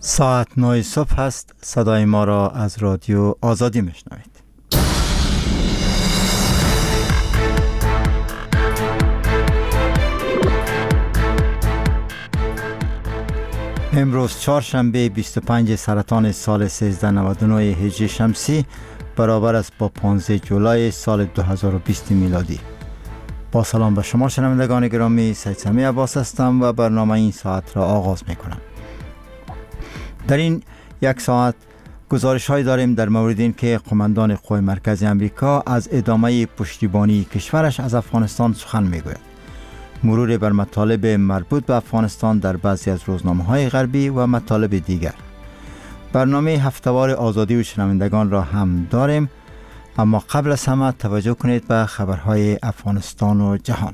ساعت 9 صبح است. صدای ما را از رادیو آزادی میشنوید. امروز چهارشنبه 25 سرطان سال 1399 هجری شمسی برابر است با 15 جولای سال 2020 میلادی. با سلام به شما شنوندگان گرامی، سید سمی عباس هستم و برنامه این ساعت را آغاز میکنم. در این یک ساعت گزارش های داریم در مورد این که قماندان قوای مرکزی امریکا از ادامه پشتیبانی کشورش از افغانستان سخن میگوید. مرور بر مطالب مربوط به افغانستان در بعضی از روزنامه های غربی و مطالب دیگر. برنامه هفتهوار آزادی و شنوندگان را هم داریم، اما قبل از همه توجه کنید به خبرهای افغانستان و جهان.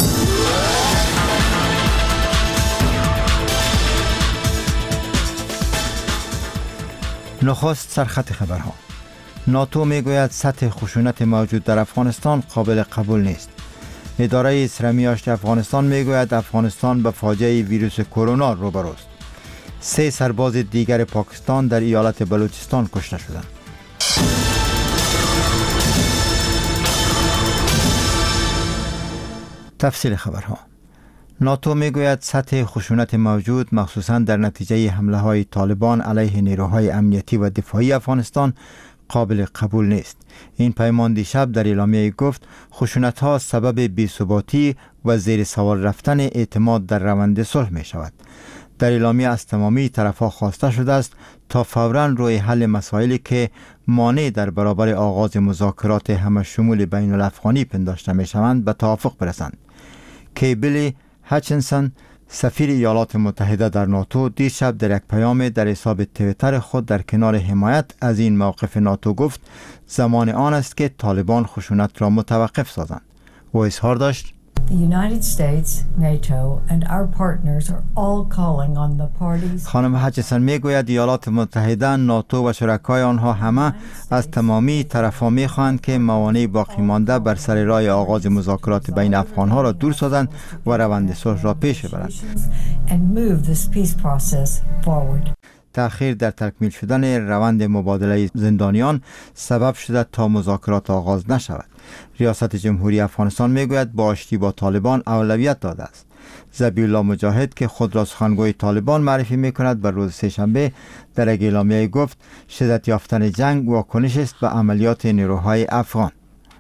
نخست سرخط خبرها. ناتو میگوید سطح خشونت موجود در افغانستان قابل قبول نیست. اداره اسرمیاشت افغانستان میگوید افغانستان به فاجعه ویروس کرونا روبروست. 3 سرباز دیگر پاکستان در ایالت بلوچستان کشته شدند. تفصیل خبرها. ناتو میگوید سطح خشونت موجود مخصوصاً در نتیجه حمله های طالبان علیه نیروهای امنیتی و دفاعی افغانستان قابل قبول نیست. این پیمان دیشب در اعلامیه گفت خشونت ها سبب بی‌ثباتی و زیر سوال رفتن اعتماد در روند صلح می شود. در اعلامیه از تمامی طرف‌ها خواسته شده است تا فوراً روی حل مسائلی که مانع در برابر آغاز مذاکرات همه شمول بین الافغانی پنداشته می شوند به توافق برسند. کیبلی هچنسن سفیر ایالات متحده در ناتو دیشب در یک پیام در حساب توییتر خود در کنار حمایت از این موقف ناتو گفت زمان آن است که طالبان خشونت را متوقف سازند. او اظهار داشت خانم هچنسن میگوید ایالات متحده، ناتو و شرکای آنها همه از تمامی طرف‌ها میخواهند که موانع باقی مانده بر سر راه آغاز مذاکرات بین افغان‌ها را دور سازند و روند صلح را پیش ببرند. تأخیر در تکمیل شدن روند مبادله زندانیان سبب شده تا مذاکرات آغاز نشود. ریاست جمهوری افغانستان میگوید با آشتی با طالبان اولویت داده است. ذبیح الله مجاهد که خود را سخنگوی طالبان معرفی میکند بر روز سه‌شنبه در یک اعلامیه گفت شدت یافتن جنگ واکنش است به عملیات نیروهای افغان.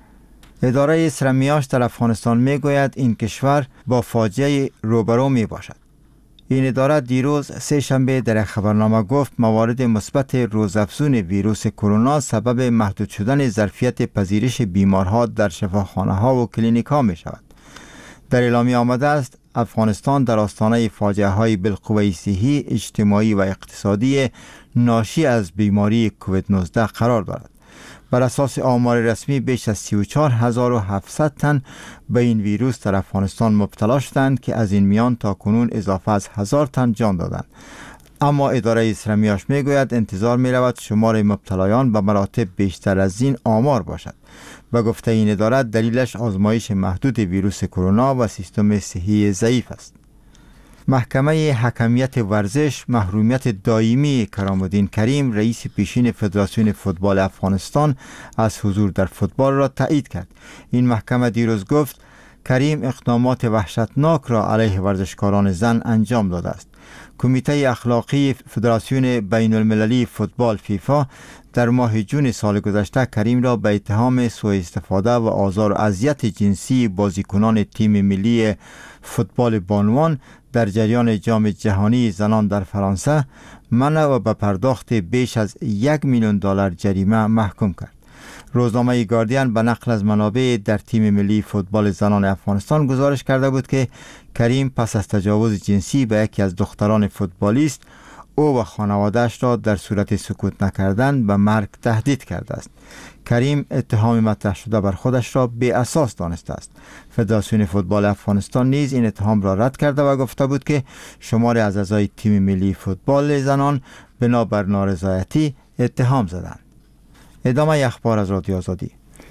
اداره اسرمیاشت در افغانستان میگوید این کشور با فاجعه روبرو می باشد. این اداره دیروز سه‌شنبه در یک خبرنامه گفت موارد مثبت روزافزون ویروس کرونا سبب محدود شدن ظرفیت پذیرش بیمارها در شفاخانه‌ها و کلینیک‌ها می شود. در اعلامیه آمده است افغانستان در آستانه فاجعه‌های بالقوه صحی، اجتماعی و اقتصادی ناشی از بیماری کووید 19 قرار دارد. بر اساس آمار رسمی بیش از 34700 تن به این ویروس در افغانستان مبتلا شدند که از این میان تا کنون اضافه از 1000 تن جان دادند. اما اداره اسرمیاشت میگوید انتظار می رود شمار مبتلایان به مراتب بیشتر از این آمار باشد و گفته این اداره دلیلش آزمایش محدود ویروس کرونا و سیستم صحی ضعیف است. محکمه حکمیت ورزش محرومیت دائمی کرام‌الدین کریم رئیس پیشین فدراسیون فوتبال افغانستان از حضور در فوتبال را تایید کرد. این محکمه دیروز گفت کریم اقدامات وحشتناک را علیه ورزشکاران زن انجام داده است. کمیته اخلاقی فدراسیون بین المللی فوتبال فیفا در ماه جون سال گذشته کریم را به اتهام سوء استفاده و آزار و اذیت جنسی بازیکنان تیم ملی فوتبال بانوان در جریان جام جهانی زنان در فرانسه منع و به پرداخت بیش از $1,000,000 جریمه محکوم کرد. روزنامه گاردین به نقل از منابع در تیم ملی فوتبال زنان افغانستان گزارش کرده بود که کریم پس از تجاوز جنسی به یکی از دختران فوتبالیست او و خانواده‌اش را در صورت سکوت نکردن به مرگ تهدید کرده است. کریم اتهام مطرح شده بر خودش را بی اساس دانسته است. فدراسیون فوتبال افغانستان نیز این اتهام را رد کرده و گفته بود که شماری از اعضای تیم ملی فوتبال زنان بنابر نارضایتی اتهام زدند. ادامه اخبار از رادیو آزادی.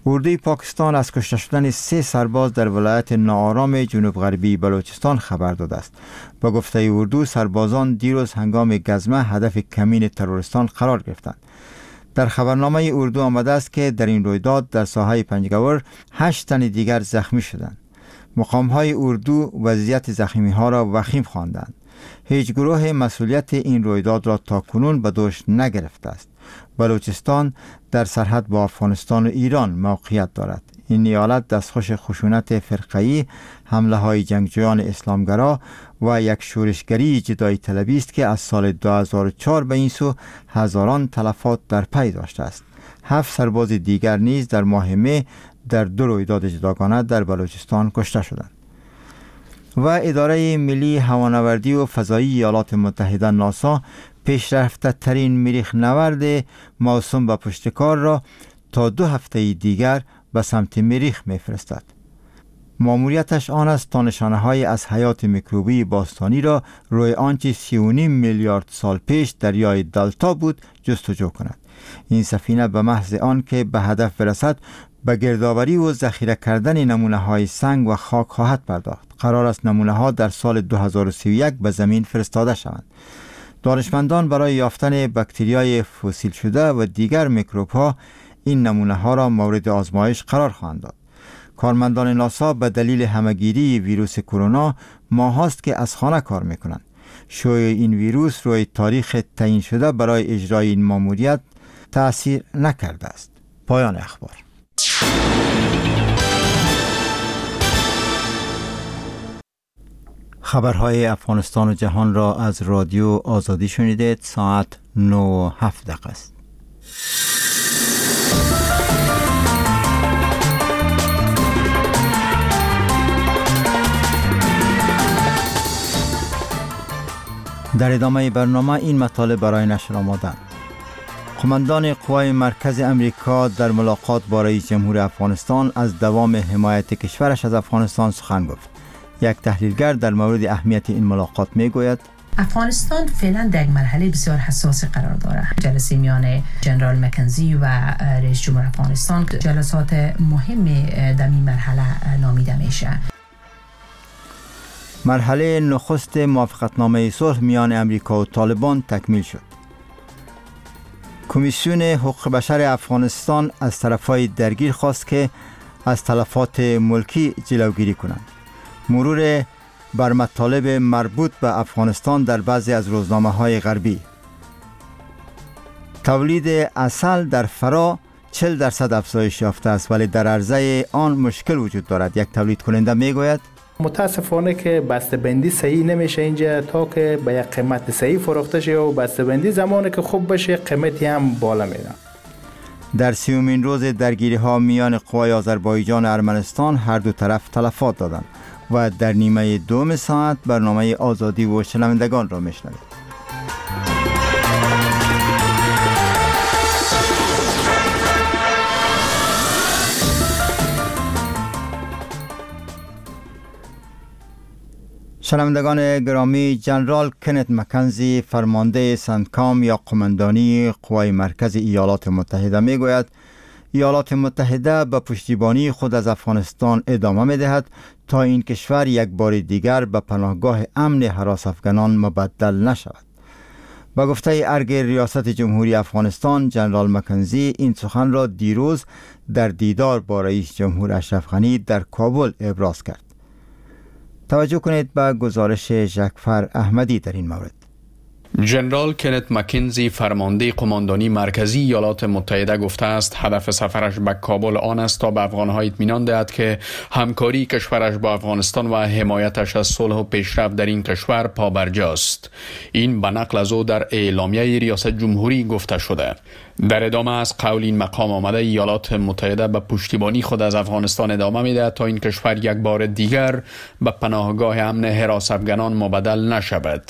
اردوی پاکستان از کشته شدن 3 سرباز در ولایت ناآرام جنوب غربی بلوچستان خبر داده است. با گفته اردو، سربازان دیروز هنگام گزمه هدف کمین تروریستان قرار گرفتند. در خبرنامه اردو آمده است که در این رویداد در ساحه پنجگور 8 تن دیگر زخمی شدند. مقام‌های اردو وضعیت زخمی‌ها را وخیم خواندند. هیچ گروه مسئولیت این رویداد را تاکنون به دوش نگرفته است. بلوچستان در سرحد با افغانستان و ایران موقعیت دارد. این ایالت دستخوش خشونت فرقه‌ای، حمله‌های جنگجویان اسلامگرا و یک شورشگری جدایی طلبی است که از سال 2004 به این سو هزاران تلفات در پی داشته است. 7 سرباز دیگر نیز در ماه می در 2 رویداد جداگانه در بلوچستان کشته شدند. و اداره ملی هوانوردی و فضایی ایالات متحده ناسا پیشرفته ترین مریخ نورد موسوم به پشتکار را تا 2 هفته دیگر به سمت مریخ می‌فرستد. ماموریتش آن است تا نشانه‌های از حیات میکروبی باستانی را روی آنچه 3.5 میلیارد سال پیش دریای دلتا بود جستجو کند. این سفینه به محض آن که به هدف برسد به گردآوری و ذخیره کردن نمونه‌های سنگ و خاک خواهد پرداخت. قرار است نمونه‌ها در سال 2031 به زمین فرستاده شوند. دانشمندان برای یافتن باکتریای فسیل شده و دیگر میکروب‌ها این نمونه‌ها را مورد آزمایش قرار خواهند داد. کارمندان ناسا به دلیل همه‌گیری ویروس کرونا ماهاست که از خانه کار می‌کنند. شیوع این ویروس روی تاریخ تعیین شده برای اجرای این ماموریت تأثیر نکرده است. پایان اخبار. خبرهای افغانستان و جهان را از رادیو آزادی شنیدید. ساعت 9:07 است. در ادامه برنامه این مطالب برای نشر آمدند. قماندان قوای مرکز امریکا در ملاقات با رئیس جمهور افغانستان از دوام حمایت کشورش از افغانستان سخن گفت. یک تحلیلگر در مورد اهمیت این ملاقات میگوید افغانستان فعلا در یک مرحله بسیار حساس قرار دارد. جلسه میان جنرال مکنزی و رئیس جمهور افغانستان جلسات مهم در این مرحله نامیده میشه. مرحله نخست موافقتنامه صلح میان امریکا و طالبان تکمیل شد. کمیسیون حقوق بشر افغانستان از طرفهای درگیر خواست که از تلفات ملکی جلوگیری کنند. مرور بر مطالب مربوط به افغانستان در بعضی از روزنامه‌های غربی. تولید عسل در فرا 40% افزایش یافته است، ولی در عرضه آن مشکل وجود دارد. یک تولید کننده میگوید متاسفانه که بسته‌بندی صحیح نمیشه اینجا تا که به یک قیمت صحیح فروخته شه و بسته‌بندی زمانی که خوب بشه قیمتی هم بالا میره. در 30مین روز درگیری ها میان قوای آذربایجان و ارمنستان هر دو طرف تلفات دادند و در نیمه دوم ساعت برنامه آزادی و شنوندگان را میشنوید. شنوندگان گرامی، جنرال کنت مکنزی فرمانده سنتکام یا قماندانی قوای مرکز ایالات متحده میگوید ایالات متحده به پشتیبانی خود از افغانستان ادامه میدهد تا این کشور یک بار دیگر به پناهگاه امن هراس افغانان مبدل نشود. با گفته ارگ ریاست جمهوری افغانستان، جنرال مکنزی این سخن را دیروز در دیدار با رئیس جمهور اشرف غنی در کابل ابراز کرد. توجه کنید به گزارش ژکفر احمدی در این مورد. جنرال کنت مکنزی فرمانده قماندانی مرکزی ایالات متحده گفته است هدف سفرش به کابل آن است تا به افغان‌ها اطمینان دهد که همکاری کشورش با افغانستان و حمایتش از صلح و پیشرفت در این کشور پابرجاست. این به نقل از او در اعلامیه ریاست جمهوری گفته شده. در ادامه از قول این مقام آمده ایالات متحده به پشتیبانی خود از افغانستان ادامه می‌دهد تا این کشور یک بار دیگر به پناهگاه امن حراس افغانان مبدل نشود.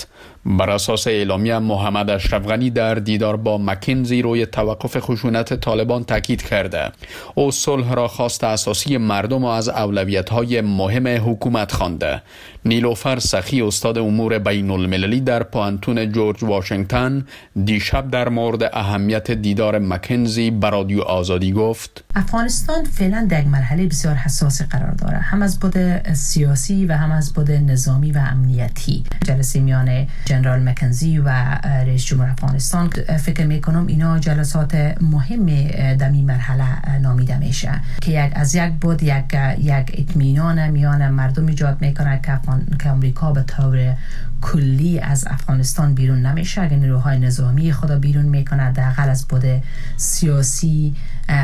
بر اساس اعلامیه محمد اشرف غنی در دیدار با مکنزی روی توقف خشونت طالبان تاکید کرده. او صلح را خواست اساسی مردم و از اولویت‌های مهم حکومت خوانده. نیلوفر سخی استاد امور بین المللی در پوانتون جورج واشنگتن دیشب در مورد اهمیت دیدار مکنزی به رادیو آزادی گفت: افغانستان فعلا در مرحله بسیار حساسی قرار داره، هم از بود سیاسی و هم از بود نظامی و امنیتی. جلسه میان جنرال مکنزی و رئیس جمهور افغانستان فکر میکنم اینا جلسات مهم در این مرحله نامیده میشه که از یک بود یک اطمینان میان مردم ایجاد میکنه که امریکا به طور کلی از افغانستان بیرون نمیشه. اگر نیروهای نظامی خدا بیرون میکنه داخل از بود سیاسی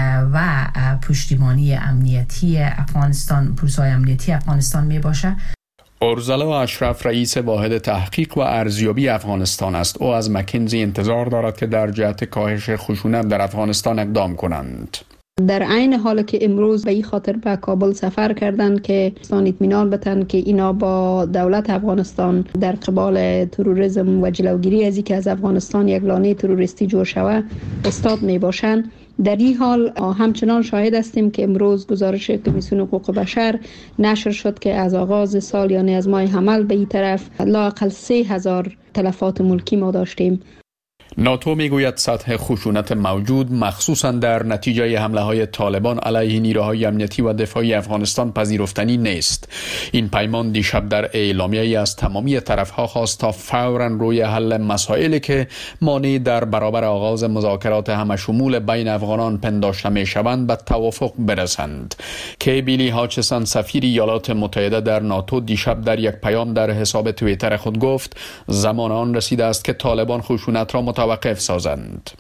و پشتیبانی امنیتی افغانستان، پروسای امنیتی افغانستان میباشه. ارزلا اشرف رئیس واحد تحقیق و ارزیابی افغانستان است. او از مکنزی انتظار دارد که در جهت کاهش خشونت در افغانستان اقدام کنند. در عین حال که امروز به این خاطر به کابل سفر کردند که اطمینان بدن که اینا با دولت افغانستان در قبال تروریسم و جلوگیری از اینکه از افغانستان یک لانه تروریستی جور شود استاد می باشند. در این حال همچنان شاهد هستیم که امروز گزارش کمیسیون حقوق بشر نشر شد که از آغاز سال یعنی از ماه حمل به این طرف لااقل 3000 تلفات ملکی ما داشتیم. ناتو میگوید سطح خشونت موجود مخصوصا در نتیجه حمله های طالبان علیه نیروهای امنیتی و دفاعی افغانستان پذیرفتنی نیست. این پیمان دیشب در اعلامیه‌ای از تمامی طرف‌ها خواست تا فوراً روی حل مسائلی که مانع در برابر آغاز مذاکرات همشمول بین افغانان پنداشته می‌شوند به توافق برسند. بیلی هاچسون سفیر ایالات متحده در ناتو دیشب در یک پیام در حساب توییتر خود گفت زمان آن رسیده است که طالبان خشونت را متوقف سازند.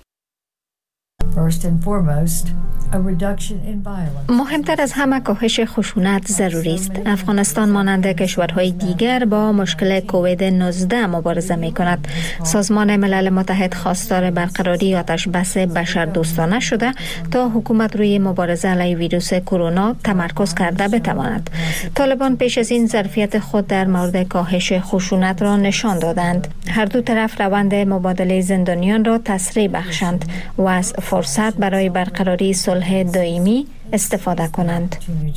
مهمتر از همه کاهش خشونت ضروری است. افغانستان مانند کشورهای دیگر با مشکل کووید 19 مبارزه می کند. سازمان ملل متحد خواستار برقراری آتش بس بشردوستانه شده تا حکومت روی مبارزه علیه ویروس کرونا تمرکز کرده بتواند. طالبان پیش از این ظرفیت خود در مورد کاهش خشونت را نشان دادند. هر دو طرف روند مبادله زندانیان را تسریع بخشند و از فرصت برای برقراری صلح دائمی استفاده کنند.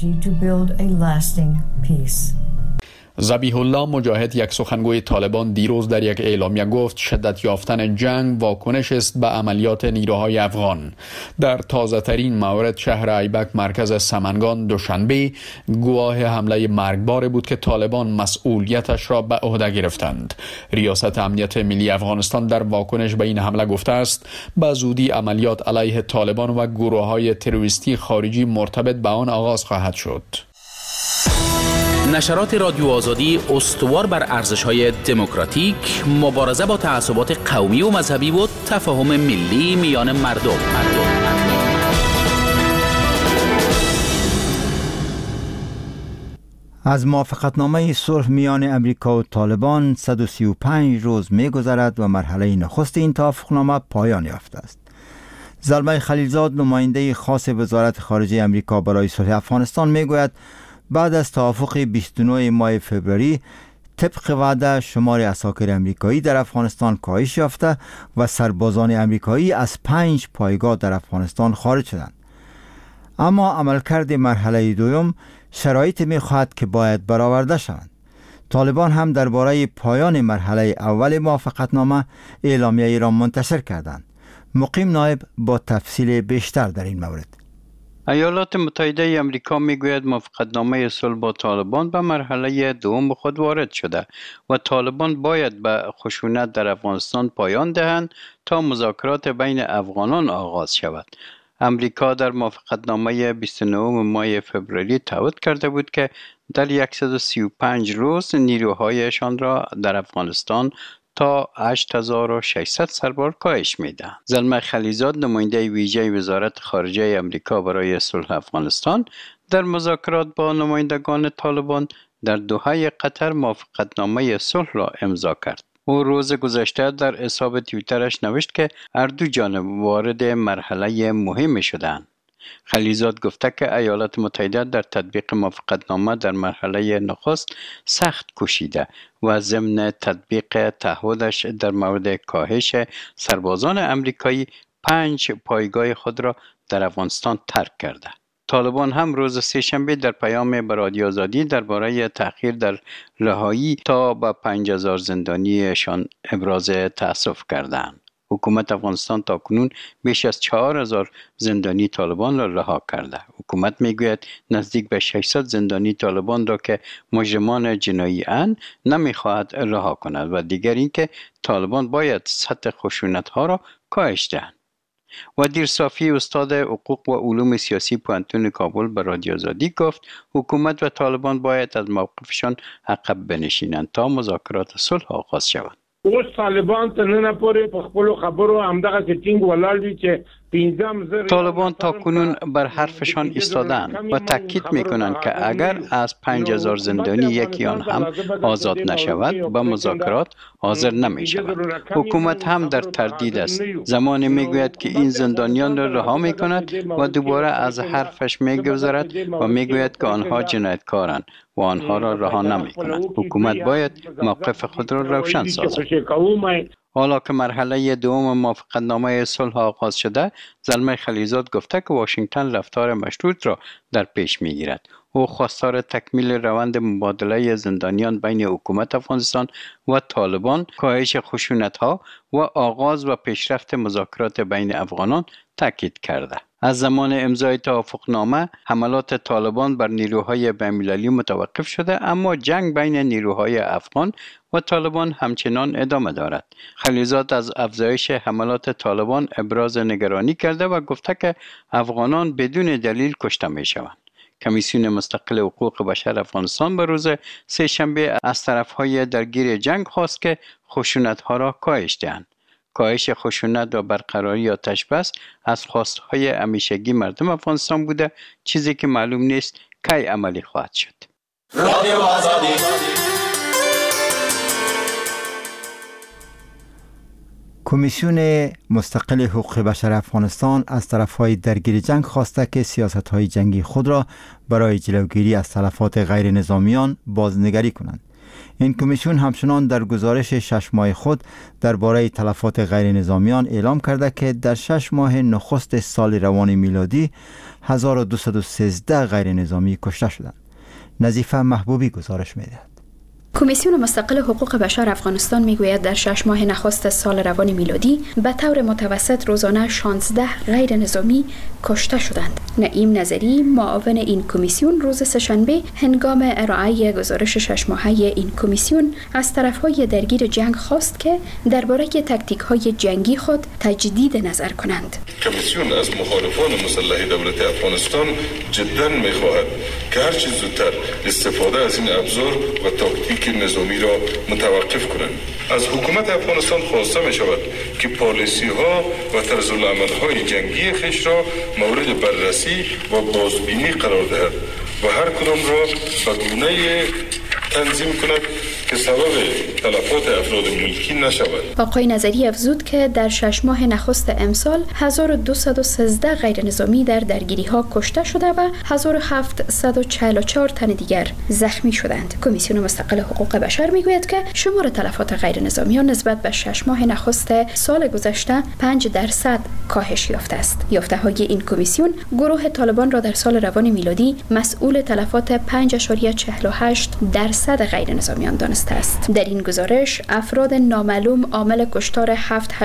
ذبیح الله مجاهد یک سخنگوی طالبان دیروز در یک اعلامیه گفت شدت یافتن جنگ واکنش است به عملیات نیروهای افغان. در تازه ترین مورد شهر ایبک مرکز سمنگان دوشنبه گواه حمله مرگبار بود که طالبان مسئولیتش را به عهده گرفتند. ریاست امنیت ملی افغانستان در واکنش به این حمله گفته است به زودی عملیات علیه طالبان و گروه‌های تروریستی خارجی مرتبط به آن آغاز خواهد شد. نشرات رادیو آزادی استوار بر ارزش‌های دموکراتیک، مبارزه با تعصبات قومی و مذهبی و تفاهم ملی میان مردم. از موافقتنامه صلح میان امریکا و طالبان 135 روز می‌گذرد و مرحله نخست این توافقنامه پایان یافته است. زلمه خلیلزاد نماینده خاص وزارت خارجه امریکا برای صلح افغانستان میگوید بعد از توافق 29 ماه فوریه طبق وعده شمار عساکر امریکایی در افغانستان کاهش یافته و سربازان امریکایی از 5 پایگاه در افغانستان خارج شدند. اما عملکرد مرحله دوم شرایط می‌خواهد که باید برآورده شوند. طالبان هم درباره پایان مرحله اول موافقتنامه اعلامیه‌ای را منتشر کردند. مقیم نایب با تفصیل بیشتر در این مورد. ایالات متحده آمریکا میگوید موافقتنامه صلح با طالبان به مرحله دوم خود وارد شده و طالبان باید به خشونت در افغانستان پایان دهند تا مذاکرات بین افغانان آغاز شود. امریکا در موافقتنامه 29 ماه فوریه تعهد کرده بود که در 135 روز نیروهایشان را در افغانستان تا 8600 سرباز کاهش میدهند. زلمه خلیلزاد نماینده ویژه وزارت خارجه آمریکا برای صلح افغانستان در مذاکرات با نمایندگان طالبان در دوحه قطر موافقتنامه صلح را امضا کرد. او روز گذشته در حساب توییترش نوشت که هر دو جانب وارد مرحله مهمی شدند. خلیزاد گفته که ایالات متحده در تطبیق موافقتنامه در مرحله نخست سخت کوشیده و ضمن تطبیق تعهدش در مورد کاهش سربازان امریکایی 5 پایگاه خود را در افغانستان ترک کرده. طالبان هم روز سه‌شنبه در پیام به رادیو آزادی درباره تأخیر در رهایی تا به 5000 زندانیشان ابراز تأسف کردند. حکومت افغانستان تاکنون بیش از 4000 زندانی طالبان را رها کرده. حکومت میگوید نزدیک به 600 زندانی طالبان را که مجرمان جنایی اند نمیخواهد رها کند و دیگر اینکه طالبان باید سطح خشونت ها را کاهش دهند. و دیر صافی استاد حقوق و علوم سیاسی پوهنتون کابل به رادیو آزادی گفت حکومت و طالبان باید از موقفشان عقب بنشینند تا مذاکرات صلح آغاز شود. اوس طالبان ته نه پورې په خپل خبرو همدغه ټینګ ولاړ دي چې طالبان تاکنون بر حرفشان ایستادند و تاکید میکنند که اگر از 5000 زندانی یکی آن هم آزاد نشود به مذاکرات حاضر نمی شود. حکومت هم در تردید است. زمانی میگوید که این زندانیان را رها می کند و دوباره از حرفش میگذرد و میگوید که آنها جنایتکارند و آنها را رها نمی کند. حکومت باید موقف خود را روشن سازد. حالا که مرحله دوم موافقتنامه صلح آغاز شده، زلمه خلیزاد گفته که واشنگتن رفتار مشروط را در پیش میگیرد. او خواستار تکمیل روند مبادله زندانیان بین حکومت افغانستان و طالبان، کاهش خشونت‌ها و آغاز و پیشرفت مذاکرات بین افغانان تاکید کرده. از زمان امضای توافقنامه حملات طالبان بر نیروهای بین‌المللی متوقف شده، اما جنگ بین نیروهای افغان و طالبان همچنان ادامه دارد. خلیزاد از افزایش حملات طالبان ابراز نگرانی کرده و گفته که افغانان بدون دلیل کشته می شوند. کمیسیون مستقل حقوق بشر افغانستان به روز سه‌شنبه از طرفهای درگیر جنگ خواست که خشونت‌ها را کاهش دهند. کاهش خشونت و برقراری آتش بس از خواستهای همیشگی مردم افغانستان بوده، چیزی که معلوم نیست کی عملی خواهد شد. کمیسیون مستقل حقوق بشر افغانستان از طرفهای درگیر جنگ خواسته که سیاست‌های جنگی خود را برای جلوگیری از تلفات غیر نظامیان بازنگری کنند. این کمیسیون همچنان در گزارش 6 ماه خود درباره تلفات غیر نظامیان اعلام کرده که در 6 ماه نخست سال روان میلادی 1213 غیر نظامی کشته شدند. نظیفه محبوبی گزارش می‌دهد. کمیسیون مستقل حقوق بشر افغانستان میگوید در 6 ماه نخست سال روان میلادی به طور متوسط روزانه 16 غیر نظامی کشته شدند. نعیم نظری معاون این کمیسیون روز سه‌شنبه هنگام ارائه گزارش 6 ماهه این کمیسیون از طرفهای درگیر جنگ خواست که درباره تاکتیک‌های جنگی خود تجدید نظر کنند. کمیسیون از مخالفان مسلح دولت افغانستان جداً می‌خواهد که هر چه زودتر استفاده از این ابزار و تاکتیک نظامی را متوقف کنند. از حکومت افغانستان خواسته می شود که پالیسی ها و طرز العمل های جنگی خیش را مورد بررسی و بازبینی قرار دهد و هر کدام را به گونه‌ای تنظیم کند که سبب تلفات افراد ملکی نشود. آقای نظری افزود که در 6 ماه نخست امسال 1213 غیر نظامی در درگیری ها کشته شده و 1744 تن دیگر زخمی شدند. کمیسیون مستقل حقوق بشر میگوید که شمار تلفات غیر نظامیان نسبت به 6 ماه نخست سال گذشته 5% کاهش یافته است. یافته های این کمیسیون گروه طالبان را در سال روان میلادی مسئول تلفات 5.48% غیر نظامیان دانسته است. در این گزارش افراد نامعلوم عامل کشتار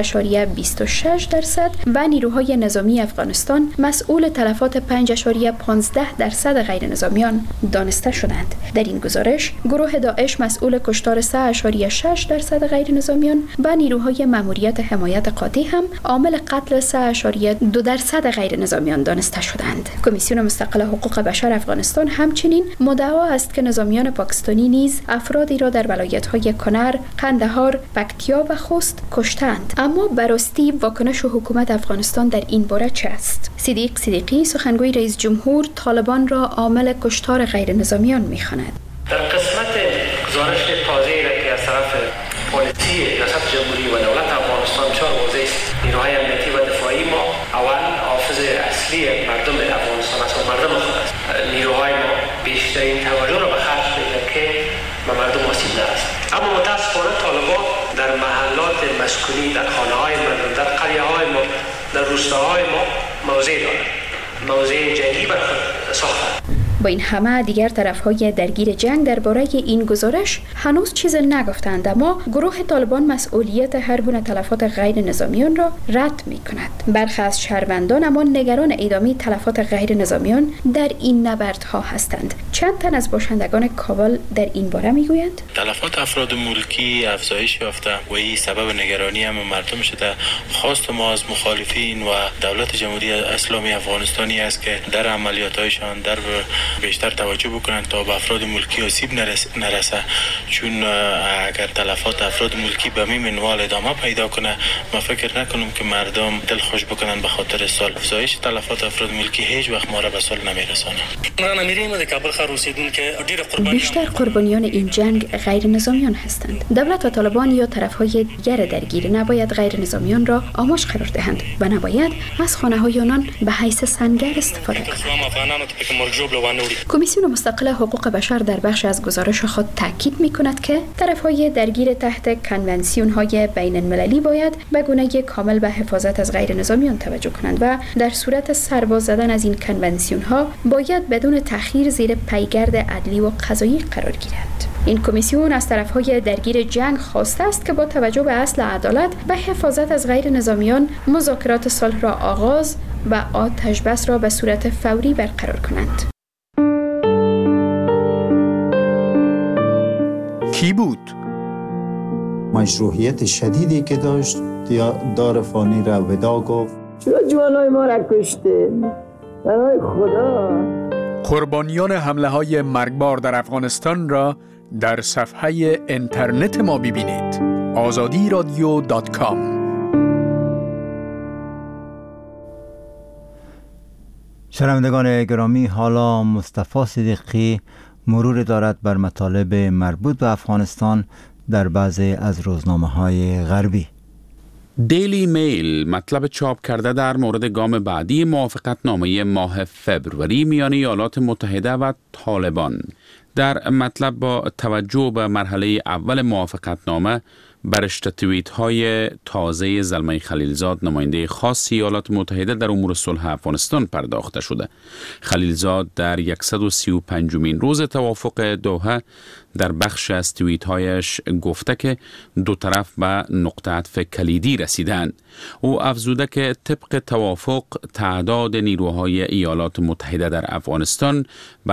7.26% و نیروهای نظامی افغانستان مسئول تلفات 5.15% غیر نظامیان دانسته شدند. در این گزارش گروه داعش مسئول کشتار 3.6% غیر نظامیان و نیروهای ماموریت حمایت قاطع هم عامل قتل 3.2% غیر نظامیان دانسته شدند. کمیسیون مستقل حقوق بشر افغانستان همچنین مدعا است که نظامیان پاکستانی نیز افرادی را در ولایت‌های کنر، قندهار، پکتیا و خوست کشتند. اما براستی واکنش حکومت افغانستان در این باره چه است؟ صدیق صدیقی سخنگوی رئیس جمهور طالبان را عامل کشتار غیر نظامیان می‌خواند. در قسمت گزارش تازه‌ای را که از طرف پلیسی ریاست جمهوری و دولت افغانستان 4 حوزه نیروهای امنیتی و دفاعی ما اول حافظ حافظه اصلی مردم افغانستان است و مردم خود است. نیروهای ما بیشترین توجه را به خرج می‌دهند که به مردم آسیب نرسد. اما متاسفانه طالبان در محلات مسکونی، در خانه‌های مردم، در قریه‌های ما، در روستاهای ما موضع دارند. موضع جنگی بر خود ساختند. با این همه دیگر طرف‌های درگیر جنگ درباره این گزارش هنوز چیز نگفتند، اما گروه طالبان مسئولیت هر گونه تلفات غیر نظامیان را رد می‌کند. برخی از شهروندان اما نگران ادامه تلفات غیر نظامیان در این نبردها هستند. چند تن از باشندگان کابل در این باره میگویند تلفات افراد ملکی افزایش یافته و این سبب نگرانی هم مردم شده. خواست ما از مخالفین و دولت جمهوری اسلامی افغانستانی است که در عملیات‌هایشان در بیشتر توجه بکنن تا به افراد ملکی آسیب نرسه، چون اگر تلفات افراد ملکی به این منوال ادامه پیدا کنه، ما فکر نکنم که مردم دل خوش بکنن به خاطر سال. افزایش تلفات افراد ملکی هیچ وقت ما را به سال نمیرسانه. بیشتر قربانیان این جنگ غیر نظامیان هستند. دولت و طالبان یا طرفهای دیگر درگیر نباید غیر نظامیان را آماج قرار دهند و نباید از خانه‌های آنان به حیث سنگر استفاده کنند. کمیسیون مستقل حقوق بشر در بخش از گزارش خود تاکید می‌کند که طرف‌های درگیر تحت کنونسیون‌های بین‌المللی باید به گونه کامل به حفاظت از غیر نظامیان توجه کنند و در صورت سرباز زدن از این کنونسیون‌ها باید بدون تأخیر زیر پیگرد عدلی و قضایی قرار گیرند. این کمیسیون از طرف‌های درگیر جنگ خواسته است که با توجه به اصل عدالت و حفاظت از غیر نظامیان مذاکرات صلح را آغاز و آتش بس را به صورت فوری برقرار کنند. کی بود؟ مشروعیت شدیدی که داشت دار فانی را ودا گفت. چرا جوانای ما را کشتین؟ برای خدا. قربانیان حمله های مرگبار در افغانستان را در صفحه اینترنت ما ببینید. azadiradio.com. شنوندگان گرامی، حالا مصطفی صدیقی مرور دارد بر مطالب مربوط به افغانستان در بعضی از روزنامه‌های غربی. دیلی میل مطلب چاپ کرده در مورد گام بعدی موافقتنامه ماه فبروری میان ایالات متحده و طالبان. در مطلب با توجه به مرحله اول موافقتنامه برشته توییت های تازه زلمه خلیلزاد، نماینده خاص ایالات متحده در امور صلح افغانستان پرداخته شده. خلیلزاد در 135مین روز توافق دوحه در بخش از توییت هایش گفته که دو طرف به نقطه عطف کلیدی رسیدند. او افزوده که طبق توافق تعداد نیروهای ایالات متحده در افغانستان به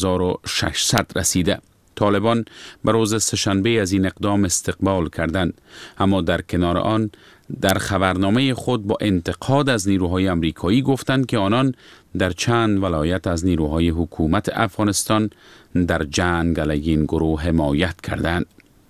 8600 رسیده. طالبان به روز سه‌شنبه از این اقدام استقبال کردند، اما در کنار آن در خبرنامه خود با انتقاد از نیروهای آمریکایی گفتند که آنان در چند ولایت از نیروهای حکومت افغانستان در جنگ علیه این گروه حمایت کردند.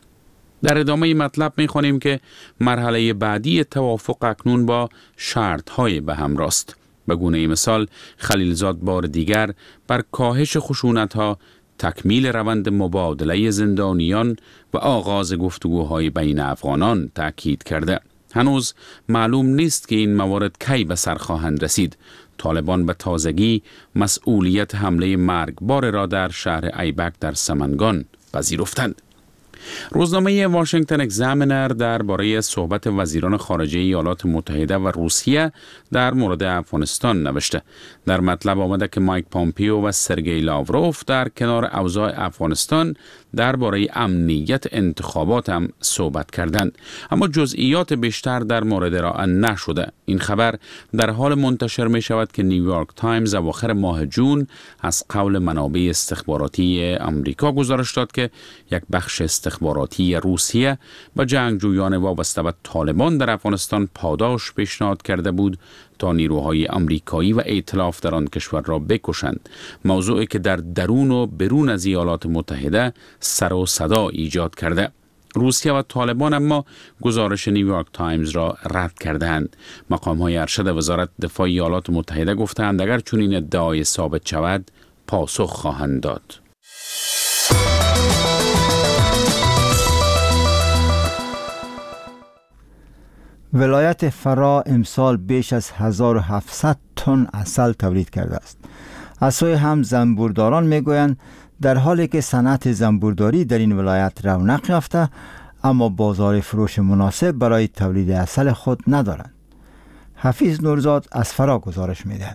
در ادامه مطلب می‌خوانیم که مرحله بعدی توافق اکنون با شرط‌های به همراه است. به گونه مثال خلیلزاد بار دیگر بر کاهش خشونت‌ها، تکمیل روند مبادله زندانیان و آغاز گفتگوهای بین افغانان تاکید کرده. هنوز معلوم نیست که این موارد کی به سر خواهند رسید. طالبان به تازگی مسئولیت حمله مرگبار را در شهر ایبک در سمنگان پذیرفتند. روزنامه واشنگتن اگزامینر درباره صحبت وزیران خارجه ایالات متحده و روسیه در مورد افغانستان نوشته. در مطلب آمده که مایک پامپیو و سرگئی لاوروف در کنار اوضاع افغانستان درباره امنیت انتخابات هم صحبت کردند، اما جزئیات بیشتر در مورد ارائه نشده. این خبر در حال منتشر می شود که نیویورک تایمز اواخر ماه جون از قول منابع استخباراتی آمریکا گزارش داد که یک بخش استخباراتی روسیه به جنگجویان وابسته به طالبان در افغانستان پاداش پیشنهاد کرده بود تا نیروهای آمریکایی و ائتلاف در آن کشور را بکشند، موضوعی که در درون و برون از ایالات متحده سر و صدا ایجاد کرده. روسیه و طالبان اما گزارش نیویورک تایمز را رد کردند. مقام‌های ارشد وزارت دفاع ایالات متحده گفتند اگر چنین ادعای ثابت شود پاسخ خواهند داد. ولایت فرا امسال بیش از 1700 تن عسل تولید کرده است. از سوی هم زنبورداران میگویند در حالی که صنعت زنبورداری در این ولایت رونق یافته، اما بازار فروش مناسب برای تولید عسل خود ندارند. حفیظ نورزاد از فرا گزارش می‌دهد.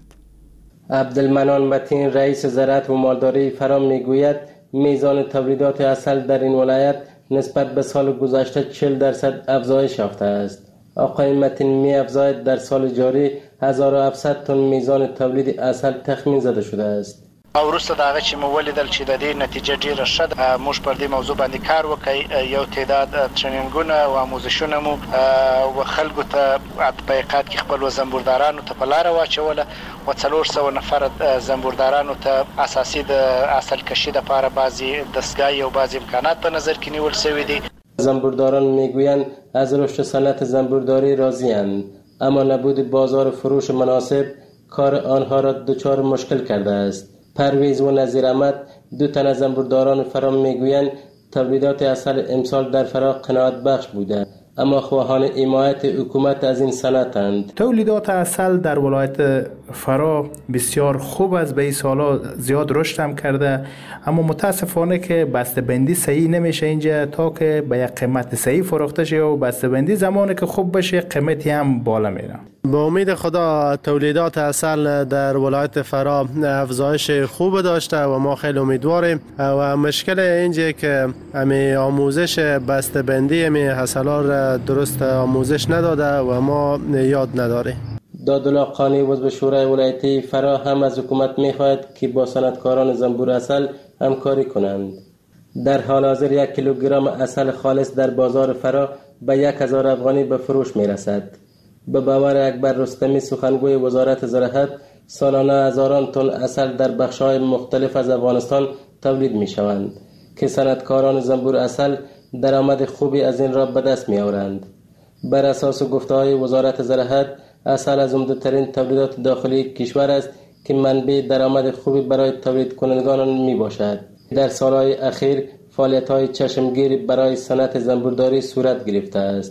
عبدالمنان متین رئیس زراعت و مالداری فرا میگوید میزان تولیدات عسل در این ولایت نسبت به سال گذشته 40% افزایش یافته است. آقای متین می افزاید در سال جاری 1700 تن میزان تولید عسل تخمین زده شده است. وروسته د هغه چې مو ولیدل چې د دې نتیجه ډیره ښه ده، موږ پر دې موضوع باندې کار وکړ، یو تعداد ټرینینګونه او آموزشونه مو و خلکو ته په حقیقت کې خپل زنبوردارانو ته په لاره واچوله و 400 نفر زنبوردارانو ته اساسي د عسل کشي لپاره بعضی دستگاه او بعضی امکانات په نظر کې نیول شوی دي. زنبورداران میگویند از رشد صنعت زنبورداری راضی‌اند، اما نبود بازار فروش مناسب کار آنها را دچار مشکل کرده است. پرویز و نظیر احمد دو تن از زنبورداران فرا میگویند تولیدات عسل امسال در فرا قناعت بخش بوده، اما خواهان حمایت حکومت از این صنعتند. تولیدات عسل در ولایت فرا بسیار خوب است، به این سالا زیاد رشد هم کرده، اما متاسفانه که بسته‌بندی صحیح نمیشه اینجا تا که به یک قیمت صحیح فروخته شه و بسته‌بندی زمانی که خوب بشه قیمتی هم بالا میره. به امید خدا تولیدات عسل در ولایت فرا افزایش خوب داشته و ما خیلی امیدواریم و مشکل اینجا که امی آموزش بسته‌بندی امی عسل‌ها را درست آموزش نداده و ما یاد نداریم. دادالله قانی عضو شورای ولایتی فرا هم از حکومت می‌خواهد که با صنعتکاران زنبور عسل همکاری کنند. در حال حاضر 1 کیلوگرم عسل خالص در بازار فرا به 1000 افغانی به فروش می‌رسد. به باور اکبر رستمی سخنگوی وزارت زراعت سالانه هزاران تن عسل در بخش‌های مختلف از افغانستان تولید می‌شوند که صنعتکاران زنبور عسل درآمد خوبی از این را به دست می‌آورند. بر اساس گفته‌های وزارت زراعت عسل از عمده‌ترین تولیدات داخلی کشور است که منبع درآمد خوبی برای تولید کنندگان میباشد. در سالهای اخیر فعالیت‌های چشمگیر برای صنعت زنبورداری صورت گرفته است.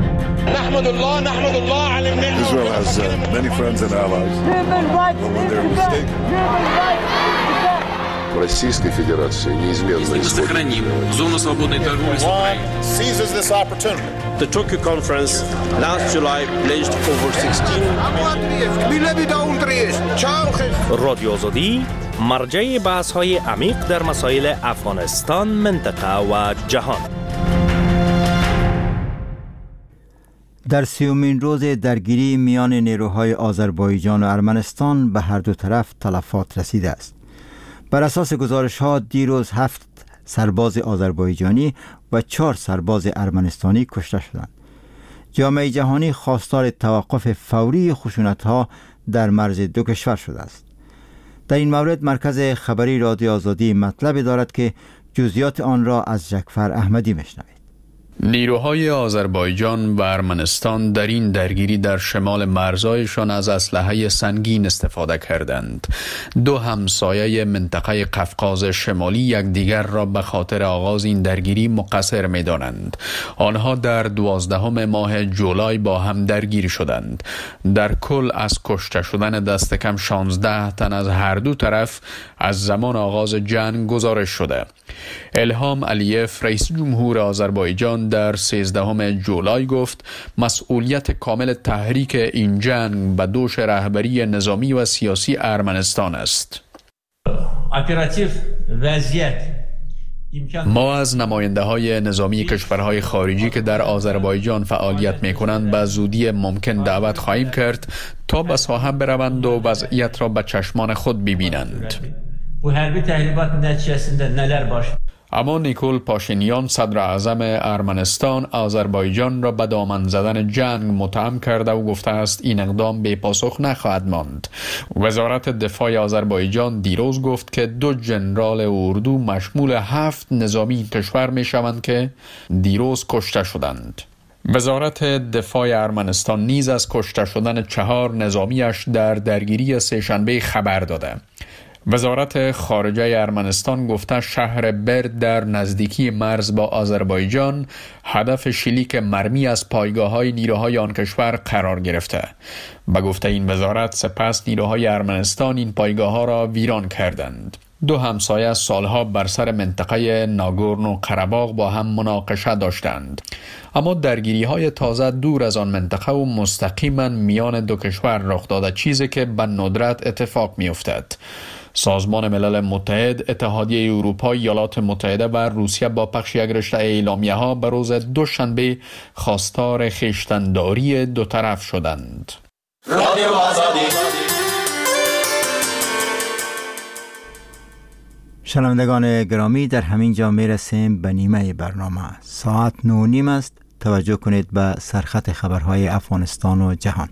نحمد الله على النعمة. Israel has many friends and allies. When they're mistaken. Российской Федерации неизменно сохраним зону свободной торговли с Украиной. Seizes this opportunity. The Tokyo conference last July pledged over 16 رادیو آزادی مرجع بحث‌های عمیق در مسائل افغانستان، منطقه و جهان. در 30مین روز درگیری میان نیروهای آذربایجان و ارمنستان به هر دو طرف تلفات رسیده است. بر اساس گزارش‌ها دیروز 7 سرباز آذربایجانی و 4 سرباز ارمنستانی کشته شدند. جامعه جهانی خواستار توقف فوری خشونت‌ها در مرز دو کشور شده است. در این مورد مرکز خبری رادیو آزادی مطلبی دارد که جزئیات آن را از جعفر احمدی میشنوید. نیروهای آذربایجان و ارمنستان در این درگیری در شمال مرزهایشان از اسلحه سنگین استفاده کردند. دو همسایه منطقه قفقاز شمالی یکدیگر را به خاطر آغاز این درگیری مقصر می‌دانند. آنها در 12 ماه جولای با هم درگیری شدند. در کل از کشته شدن دست کم 16 تن از هر دو طرف از زمان آغاز جنگ گزارش شده. الهام علیف رئیس جمهور آذربایجان در 13 جولای گفت مسئولیت کامل تحریک این جنگ به دوش رهبری نظامی و سیاسی ارمنستان است. اپراتیو وضعیت ما از نماینده های نظامی کشورهای خارجی که در آذربایجان فعالیت می کنند به زودی ممکن دعوت خواهیم کرد تا به ساحه بروند و وضعیت را به چشمان خود ببینند. Bu hərbi təhlifat nəticəsində nələr baş اما نیکول پاشینیان صدر اعظم ارمنستان آذربایجان را به دامن زدن جنگ متهم کرده و گفته است این اقدام بی پاسخ نخواهد ماند. وزارت دفاع آذربایجان دیروز گفت که 2 ژنرال اردو مشمول 7 نظامی کشور می شوند که دیروز کشته شدند. وزارت دفاع ارمنستان نیز از کشته شدن 4 نظامیش در درگیری سه‌شنبه خبر داده. وزارت خارجه ارمنستان گفته شهر برد در نزدیکی مرز با آذربایجان هدف شلیک مرمی از پایگاه‌های نیروهای آن کشور قرار گرفته. به گفته این وزارت سپس نیروهای ارمنستان این پایگاه‌ها را ویران کردند. دو همسایه سالها بر سر منطقه ناگورنو قره‌باغ با هم مناقشه داشتند، اما درگیری‌های تازه دور از آن منطقه و مستقیما میان دو کشور رخ داده، چیزی که به ندرت اتفاق می‌افتد. سازمان ملل متحد، اتحادیه اروپا، ایالات متحده و روسیه با پخش یک رشته اعلامیه‌ها به روز دوشنبه خواستار خویشتن‌داری دو طرف شدند. رادیو آزادی. شنوندگان گرامی، در همین جا میرسیم به نیمه برنامه. ساعت 9:30 است. توجه کنید به سرخط خبرهای افغانستان و جهان.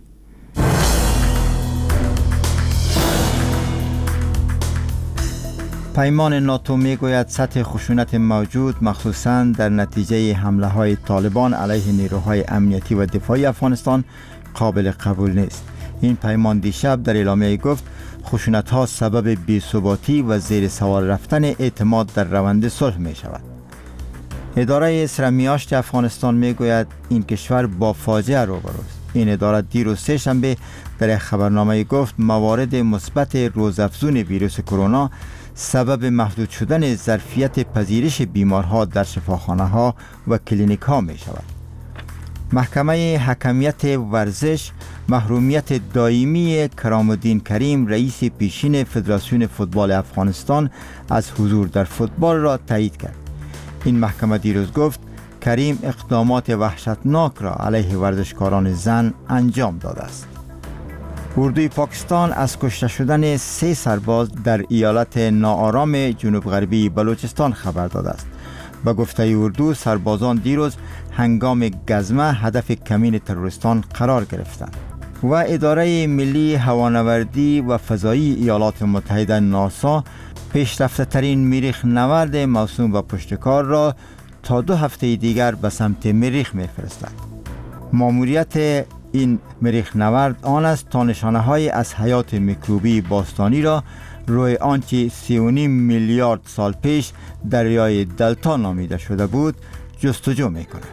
پیمان ناتو میگوید سطح خشونت موجود مخصوصاً در نتیجه حمله های طالبان علیه نیروهای امنیتی و دفاعی افغانستان قابل قبول نیست. این پیمان دیشب در اعلامیه گفت خشونت ها سبب بی‌ثباتی و زیر سوال رفتن اعتماد در روند صلح می شود. اداره اسرمیاشت افغانستان می گوید این کشور با فاجعه روبروست. این اداره دیروز سه‌شنبه در خبرنامه گفت موارد مثبت روزافزون ویروس کرونا سبب محدود شدن ظرفیت پذیرش بیمارها در شفاخانه ها و کلینیک ها می شود. محکمه حکمیت ورزش محرومیت دائمی کرام الدین کریم رئیس پیشین فدراسیون فوتبال افغانستان از حضور در فوتبال را تایید کرد. این محکمه دیروز گفت کریم اقدامات وحشتناک را علیه ورزشکاران زن انجام داده است. اردوی پاکستان از کشته شدن 3 سرباز در ایالت ناآرام جنوب غربی بلوچستان خبر داده است. به گفته اردو سربازان دیروز هنگام گزمه هدف کمین تروریستان قرار گرفتند. و اداره ملی هوانوردی و فضایی ایالات متحده ناسا پیشرفته ترین مریخ نورد موسوم به پشتکار را تا 2 هفته دیگر به سمت مریخ می‌فرستد. ماموریت این مریخ نورد آن است تا نشانه های از حیات میکروبی باستانی را روی آنچه 3.5 میلیارد سال پیش دریای دلتا نامیده شده بود جستجو می‌کند.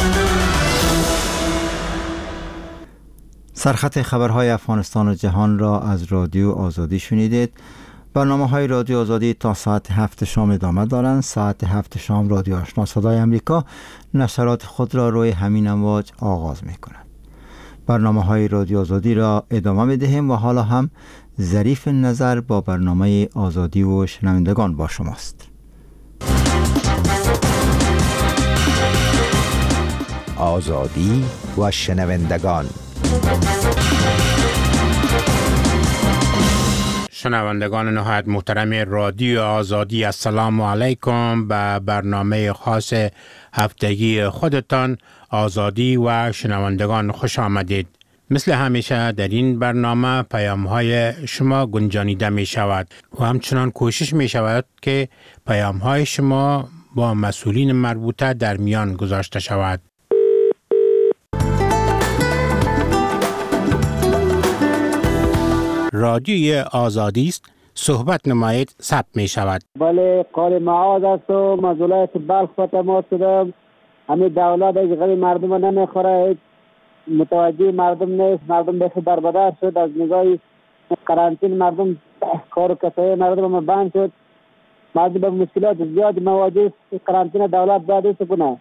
سرخط خبرهای افغانستان و جهان را از رادیو آزادی شنیدید. برنامه‌های رادیو آزادی تا ساعت 7 شام ادامه دارند. ساعت 7 شام رادیو آشنا صدای امریکا نشرات خود را روی همین امواج آغاز می‌کند. برنامه‌های رادیو آزادی را ادامه می‌دهیم و حالا هم ظریف نظر با برنامه آزادی و شنوندگان با شماست. آزادی و شنوندگان. شنوندگان نهایت محترم رادیو آزادی، السلام علیکم. به برنامه خاص هفتگی خودتان آزادی و شنوندگان خوش آمدید. مثل همیشه در این برنامه پیام‌های شما گنجانیده می شود و همچنان کوشش می شود که پیام‌های شما با مسئولین مربوطه در میان گذاشته شود. رادیوی آزادی است، صحبت نمایید، ثبت می شود. بله، قال معاذ است و مزولایت بلخ فتمات شدم. همین دولت از غیر مردم نمیخوره، متوجه مردم نیست. مردم بخی بربدار شد از نگاه قرنطین. مردم کار و کسای مردم بند شد. مردم به مشکلات زیاد مواجه. قرنطین دولت باید است کنه.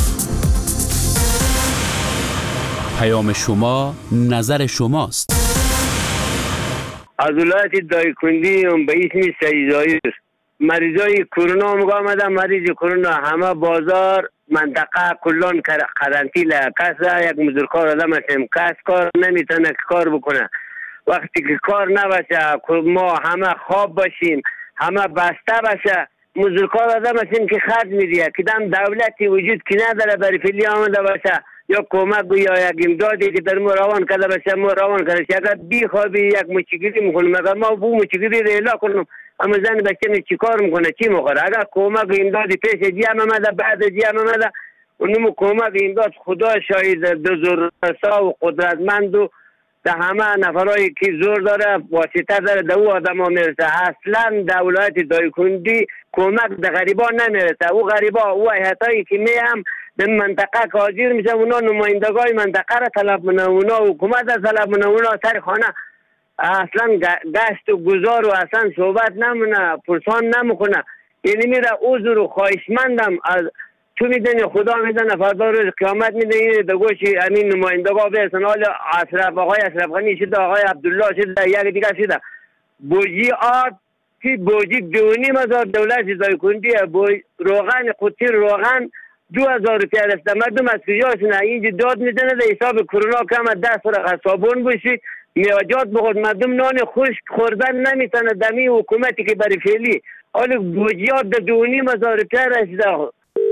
پیام شما نظر شماست. از ولایت دایکندی به اسم سیدایی مریضای کرونا آمده. مریض کرونا همه بازار منطقه کلان قرنطینه. کس یک مزدورکار آدم هستیم، کس کار نمیتونه کار بکنه. وقتی که کار نباشه ما همه خواب باشیم، همه بسته باشه، مزدورکار آدم هستیم که خرج میدیه که دم دولتی وجود که نداره برای فعلی آمده باشه یا کمک یا یک امدادی که در ما روان کرده باشه ما روان کرده. اگر بیخوابی یک مچگیری میکنم، اگر ما بو مچگیری رو اعلا کنم اما زن بچه چی کار میکنه، چی میخوره؟ اگر کمک امدادی پیش جمع آمده بعد جمع آمده اونمو کمک امداد خدا شاید بزرگسا و قدرتمند و در همه نفرایی که زور داره واسطه داره در او آدم ها میرسه. اصلا دولت دایکندی کمک در غریبا نمیرسه. او غریبا او ایتایی که هم در منطقه کاجیر میشه، اونا نمایندگای منطقه را طلب منه، اونا حکومت را طلب منه، اونا سر خانه اصلا گشت و گذار و اصلا صحبت نمونه، پرسان نمیکنه. یعنی میره عذر و خواهشمندم از تو میدونی خدا میدونه فردا روز قیامت میدونی دگوشی امین نمایندگاه برسن. حال آقای اشرف غنی شده، آقای عبدالله شده، یک دیگه شده. بوجی که بوجی 2,500 دولت دایکندی روغن قطیر روغن 2000 روپیه رسته. مردم از کجاشونه اینجا داد میزنه در حساب کرونا کم 10 سال صابون بشی میوجات بخورد. مردم نان خشک خوردن نمیتونه دمی حکومتی که برای فعلی. حالا بوجیات در 2,500 روپیه رسیده.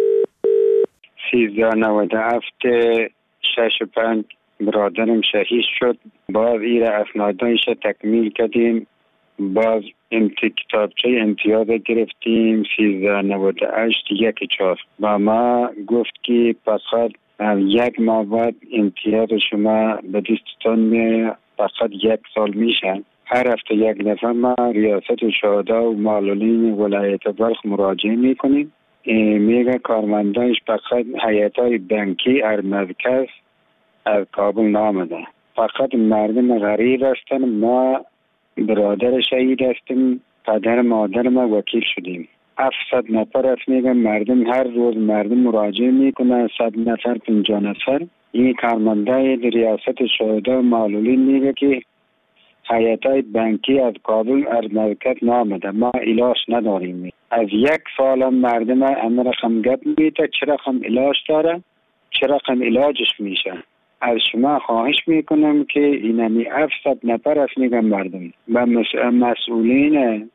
1397 برادرم شهید شد. باز ایره اسنادانش تکمیل کردیم. باز کتابچه امتیاز گرفتیم. 1398 1/4 و ما گفت که فقط 1 ماه بعد امتیاز شما به دستتان می فقط 1 سال میشه. هر هفته 1 دفعه ما ریاست شهدا و معلولین ولایت بلخ مراجعه میکنیم. میگه کارمندانش فقط هیئت‌های بانکی مرکز از کابل نامده. فقط مردم غریب هستن. ما برادر شهید هستیم، پدر مادر ما وکیل شدیم. 700 نفر است. میگه مردم هر روز مردم مراجعه میکنه، 100 نفر 50 نفر. این کارمندای ریاست شهدا و معلولین میگه که هیئت‌های بانکی از کابل مرکز نامده، ما علاج نداریم. از 1 سال مردم امر رقم گپ میده، چه رقم علاج داره، چه رقم علاجش میشه. از شما خواهش میکنم که اینمی 700 نفر است میگم مردم و مسئولین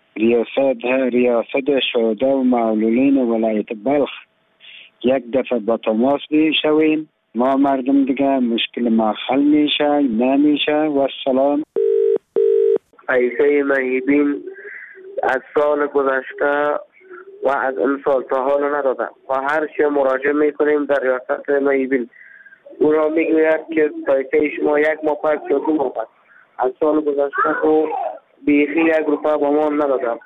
ریاست شهدا و معلولین ولایت بلخ 1 دفعه با تماس بشویم. ما مردم دیگه مشکل ما حل میشه نمیشه. و السلام. عیسی مهیبین از سال گذشته و از این سال تا حال ندادم و هر چی مراجعه میکنیم در ریاست مهیبین او را میگوید که پیسه شما 1 ماه پس یا 2 ماه پس. از سال گذشته تو بیخی 1 روپیه با ما ندادم.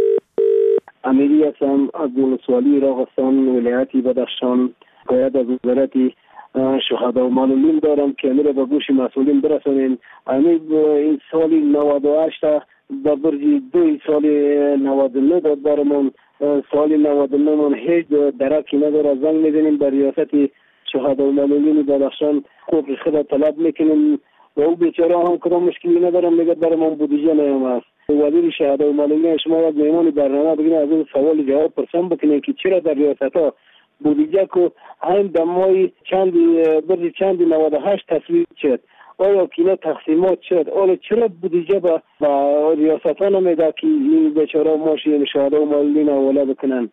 امیری هستم از ولسوالی راغستان ولایت بدخشان. باید از وزارت شهدا و معلولین دارم که میره به گوش مسئولین برسونین. این سالی 98 به برجی 2 سالی 99 داد برمون. سالی 99 من هیچ درکی نداره. زنگ میزنیم به ریاست شهدا و معلولین بدخشان، خوب خدا طلب میکنیم و او بیچاره هم کدام مشکلی ندارم. میگه برمون بودجه نیام است. وزیر شهدا و معلولین شما یک مهمان برنامه بگیرین از این سوال جواب پرسان بکنین که چرا در ریاست ها بودجه که هم دمای چندی 98 تصویب شد، آیا کینا تقسیمات شد، آیا چرا بودجه با ریاست ها نمیده که این بیچاره ماشین شهدا و معلولین حواله بکنن؟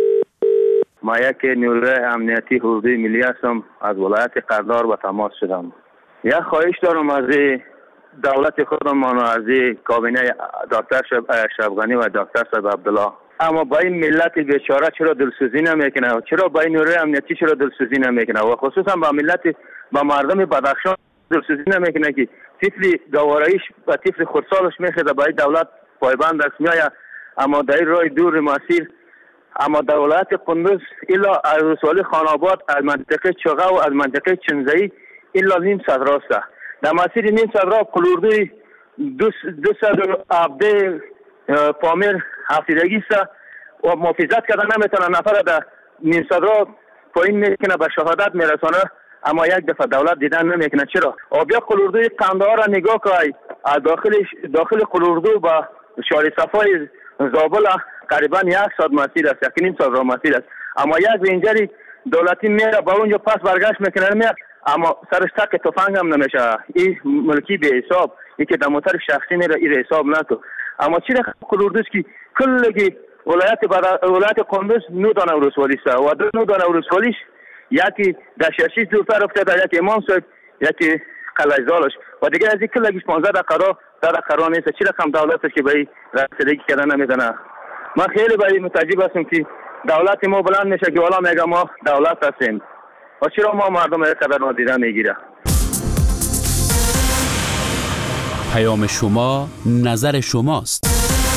ما یک نیروی امنیتی حدودی ملی هستم. از ولایت قردار به تماس شدم. یک خواهش دارم از دولت خودمان و از کابینه دکتر اشرف غنی و دکتر صاحب عبدالله، اما با این ملت بیچاره چرا دلسوزی نمیکنه؟ چرا با این نیروی امنیتی چرا دلسوزی نمیکنه؟ و خصوصا با ملت با مردم بدخشان دلسوزی نمیکنه که طفل گوارایش و طفل خردسالش میخواد با دولت پایبند است میآید، اما در راه دور مسیر. اما در ولایت قندوز الا از ولسوالی خاناباد، از منطقه چغه و از منطقه چنزایی الا نیم صد راست. در مسیر نیم صد راه کلوردوی 200 عبده پامیر هفتگی است و محافظت کردن نمیتونه. نفر در نیم صد راه پایین میکنه به شهادت میرسانه، اما یک دفعه دولت دیدن نمیکنه. چرا؟ بیا کلوردوی قندهار را نگاه کنید. داخل کلوردو با شهر صفای زابل قریبا 100 مسیر است، 1.5 راه مسیر است، اما یک رنجری دولتی میره با اونجا پس برگشت میکنه میاد، اما سرش تک تفنگ هم نمیشه. این ملکی به حساب، این که در موتر شخصی میره این حساب نکو. اما چی کلوردوس که کلگی ولایت قندوز 9 دانه ولسوالی است و 2 دانه ولسوالیش یکی در شرشیش دورتر افتاده، یکی امام صاحب، یکی قلعه‌زالش و دیگه از این کلگیش 15 دقیقه نیست. چی رقم دولت است که به این رسیدگی کردن نمیزنه؟ من خیلی باید متعجب هستم که دولت ما بلند میشه که والا میگه ما دولت هستیم و چرا ما مردم یک قدر نادیده میگیره. پیام شما نظر شماست.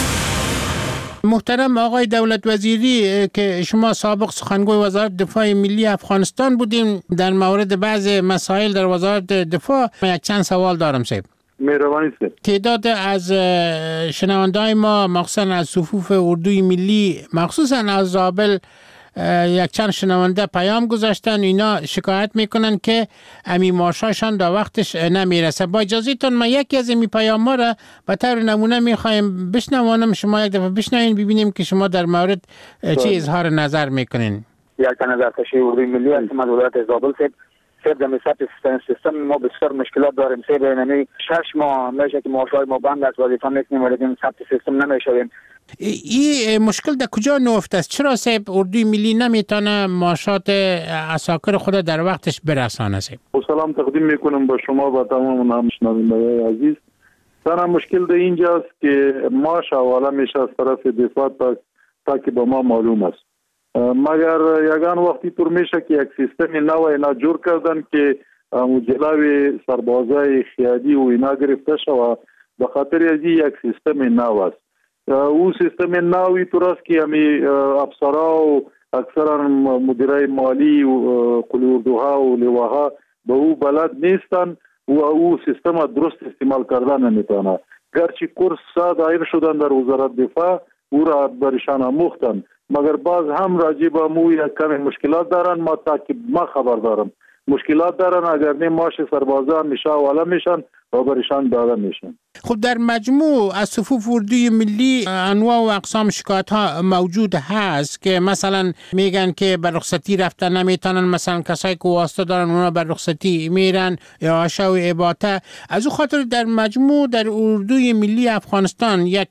محترم آقای دولت وزیری که شما سابق سخنگوی وزارت دفاع ملی افغانستان بودیم، در مورد بعض مسائل در وزارت دفاع یک چند سوال دارم صاحب. مهربانی است. تعداد از شنونده‌های ما مخصوصا از صفوف اردوی ملی، مخصوصا از زابل، یک چند شنونده پیام گذاشتن، اینا شکایت میکنن که امی ماشاشان در وقتش نمیرسه. با اجازهتون ما یکی از امی پیام ها را به طور نمونه میخوایم بشنوانم، شما یک دفعه بشنوین ببینیم که شما در مورد چه اظهار نظر میکنین. یک نظر تشریح اردوی ملی از ولایت زابل سر در سیستم ما بسیار مشکلات داریم. سه بینمی 6 ماه میشه که معاشهای ما بند است، وظیفه میکنیم ولی ثبت سیستم نمیشویم. این مشکل در کجا نهفته است؟ چرا صاحب اردوی ملی نمیتونه معاشات عساکر خود در وقتش برسانه؟ سلام تقدیم میکنم به شما و تمام شنوندگان عزیز. تنها مشکل در اینجاست که معاش حواله میشه از طرف دفاع تا که به ما معلوم است. مگر یگان وقتی طور میشه که یک سیستم نو اینا جور کردن که جلوی سربازای خیادی و اینا گرفته شود، به خاطر از یک سیستم نو است. او سیستم نوی طور است که همی افسرها و اکثرا مدیرای مالی و قلی اردوها و لواها به او بلد نیستن و او سیستم درست استعمال کردن نمیتونه. گرچه کورس دایر شدن در وزارت دفاع او را برشان آموختن، مگر باز هم راجع به مو یک کمی مشکلات دارن. ما تا که ما خبر دارم مشکلات دارن، اگر نه معاش سربازان میشه والا میشن و برشان داده میشن. خب در مجموع از صفوف اردوی ملی انواع و اقسام شکایت ها موجود هست که مثلا میگن که بر رخصتی رفتن نمیتونن، مثلا کسایی که واسطه دارن اونا بر رخصتی میرن یا عشا و عباته. از او خاطر در مجموع در اردوی ملی افغانستان یک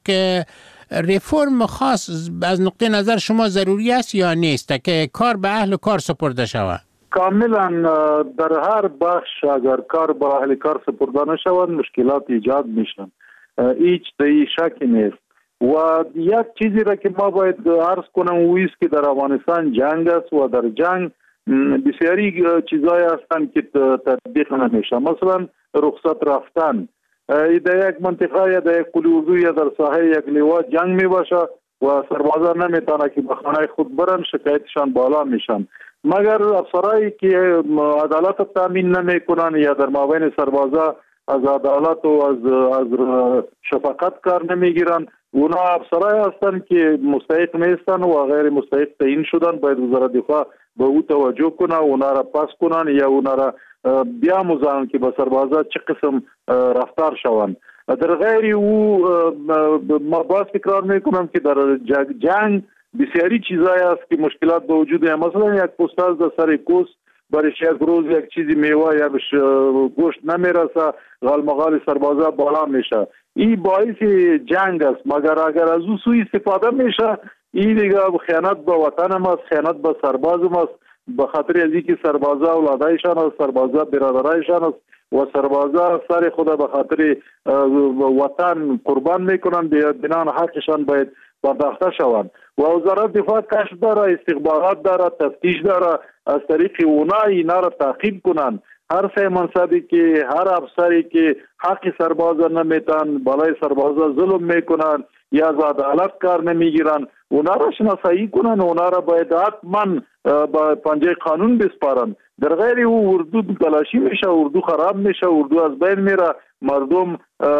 ریفرم خاص از نقطه نظر شما ضروری است یا نیست که کار به اهل کار سپرده شود؟ کاملا در هر بخش اگر کار به اهل کار سپرده نشود مشکلات ایجاد میشن، هیچ شکی نیست. و یک چیزی را که ما باید عرض کنم اویست که در افغانستان جنگ است و در جنگ بسیاری چیزایی هستند که تطبیق نمیشه. مثلا رخصت رفتن در یک منطقه یا در یک قلی اردو یا در ساحه یک لوا جنگ می باشه و سربازان نمیتونه که به خانه خود برن، شکایتشان بالا میشن. مگر افسرایی که عدالت تامین نمیکنن یا در مابین سربازا از عدالت و از شفقت کار نمیگیرن، اونا افسرایی هستن که مستحق نیستن و غیر مستحق تعیین شدن. باید وزارت دفاع به او توجه کنه، اونا را پس کنن یا اونا را بیاموزن که با سربازا چه قسم رفتار شوند. در غیر او ما باز تکرار میکنم که در جنگ بسیاری چیزایی است که مشکلات به وجود هست. مثلا یک پستاز در سر کوس برش یک روز یک چیزی میوه یا گوشت نمیرسه، غالمغال سربازا بالا میشه. این باعث جنگ است. مگر اگر از او سوء استفاده میشه، این دیگه خیانت به وطن ماست، خیانت به سرباز ماست. به خاطر از اینکه سربازا اولادایشان است، سربازا برادرایشان است و سربازا سر خود به خاطر وطن قربان میکنن، بنان حقشان باید پرداخته شوند. و وزارت دفاع کشف داره، استخبارات داره، تفتیش داره، از طریق اونا اینا را تعقیب کنن. هر سه منصبی که هر افسری که حق سربازا نمیتن، بالای سربازا ظلم میکنن یا از عدالت کار نمیگیرن، اونا را شناسایی کنن، اونا را باید حتما با پنجه قانون بسپارن. در غیر او اردو تلاشی میشه، اردو خراب میشه، اردو از بین میره، مردم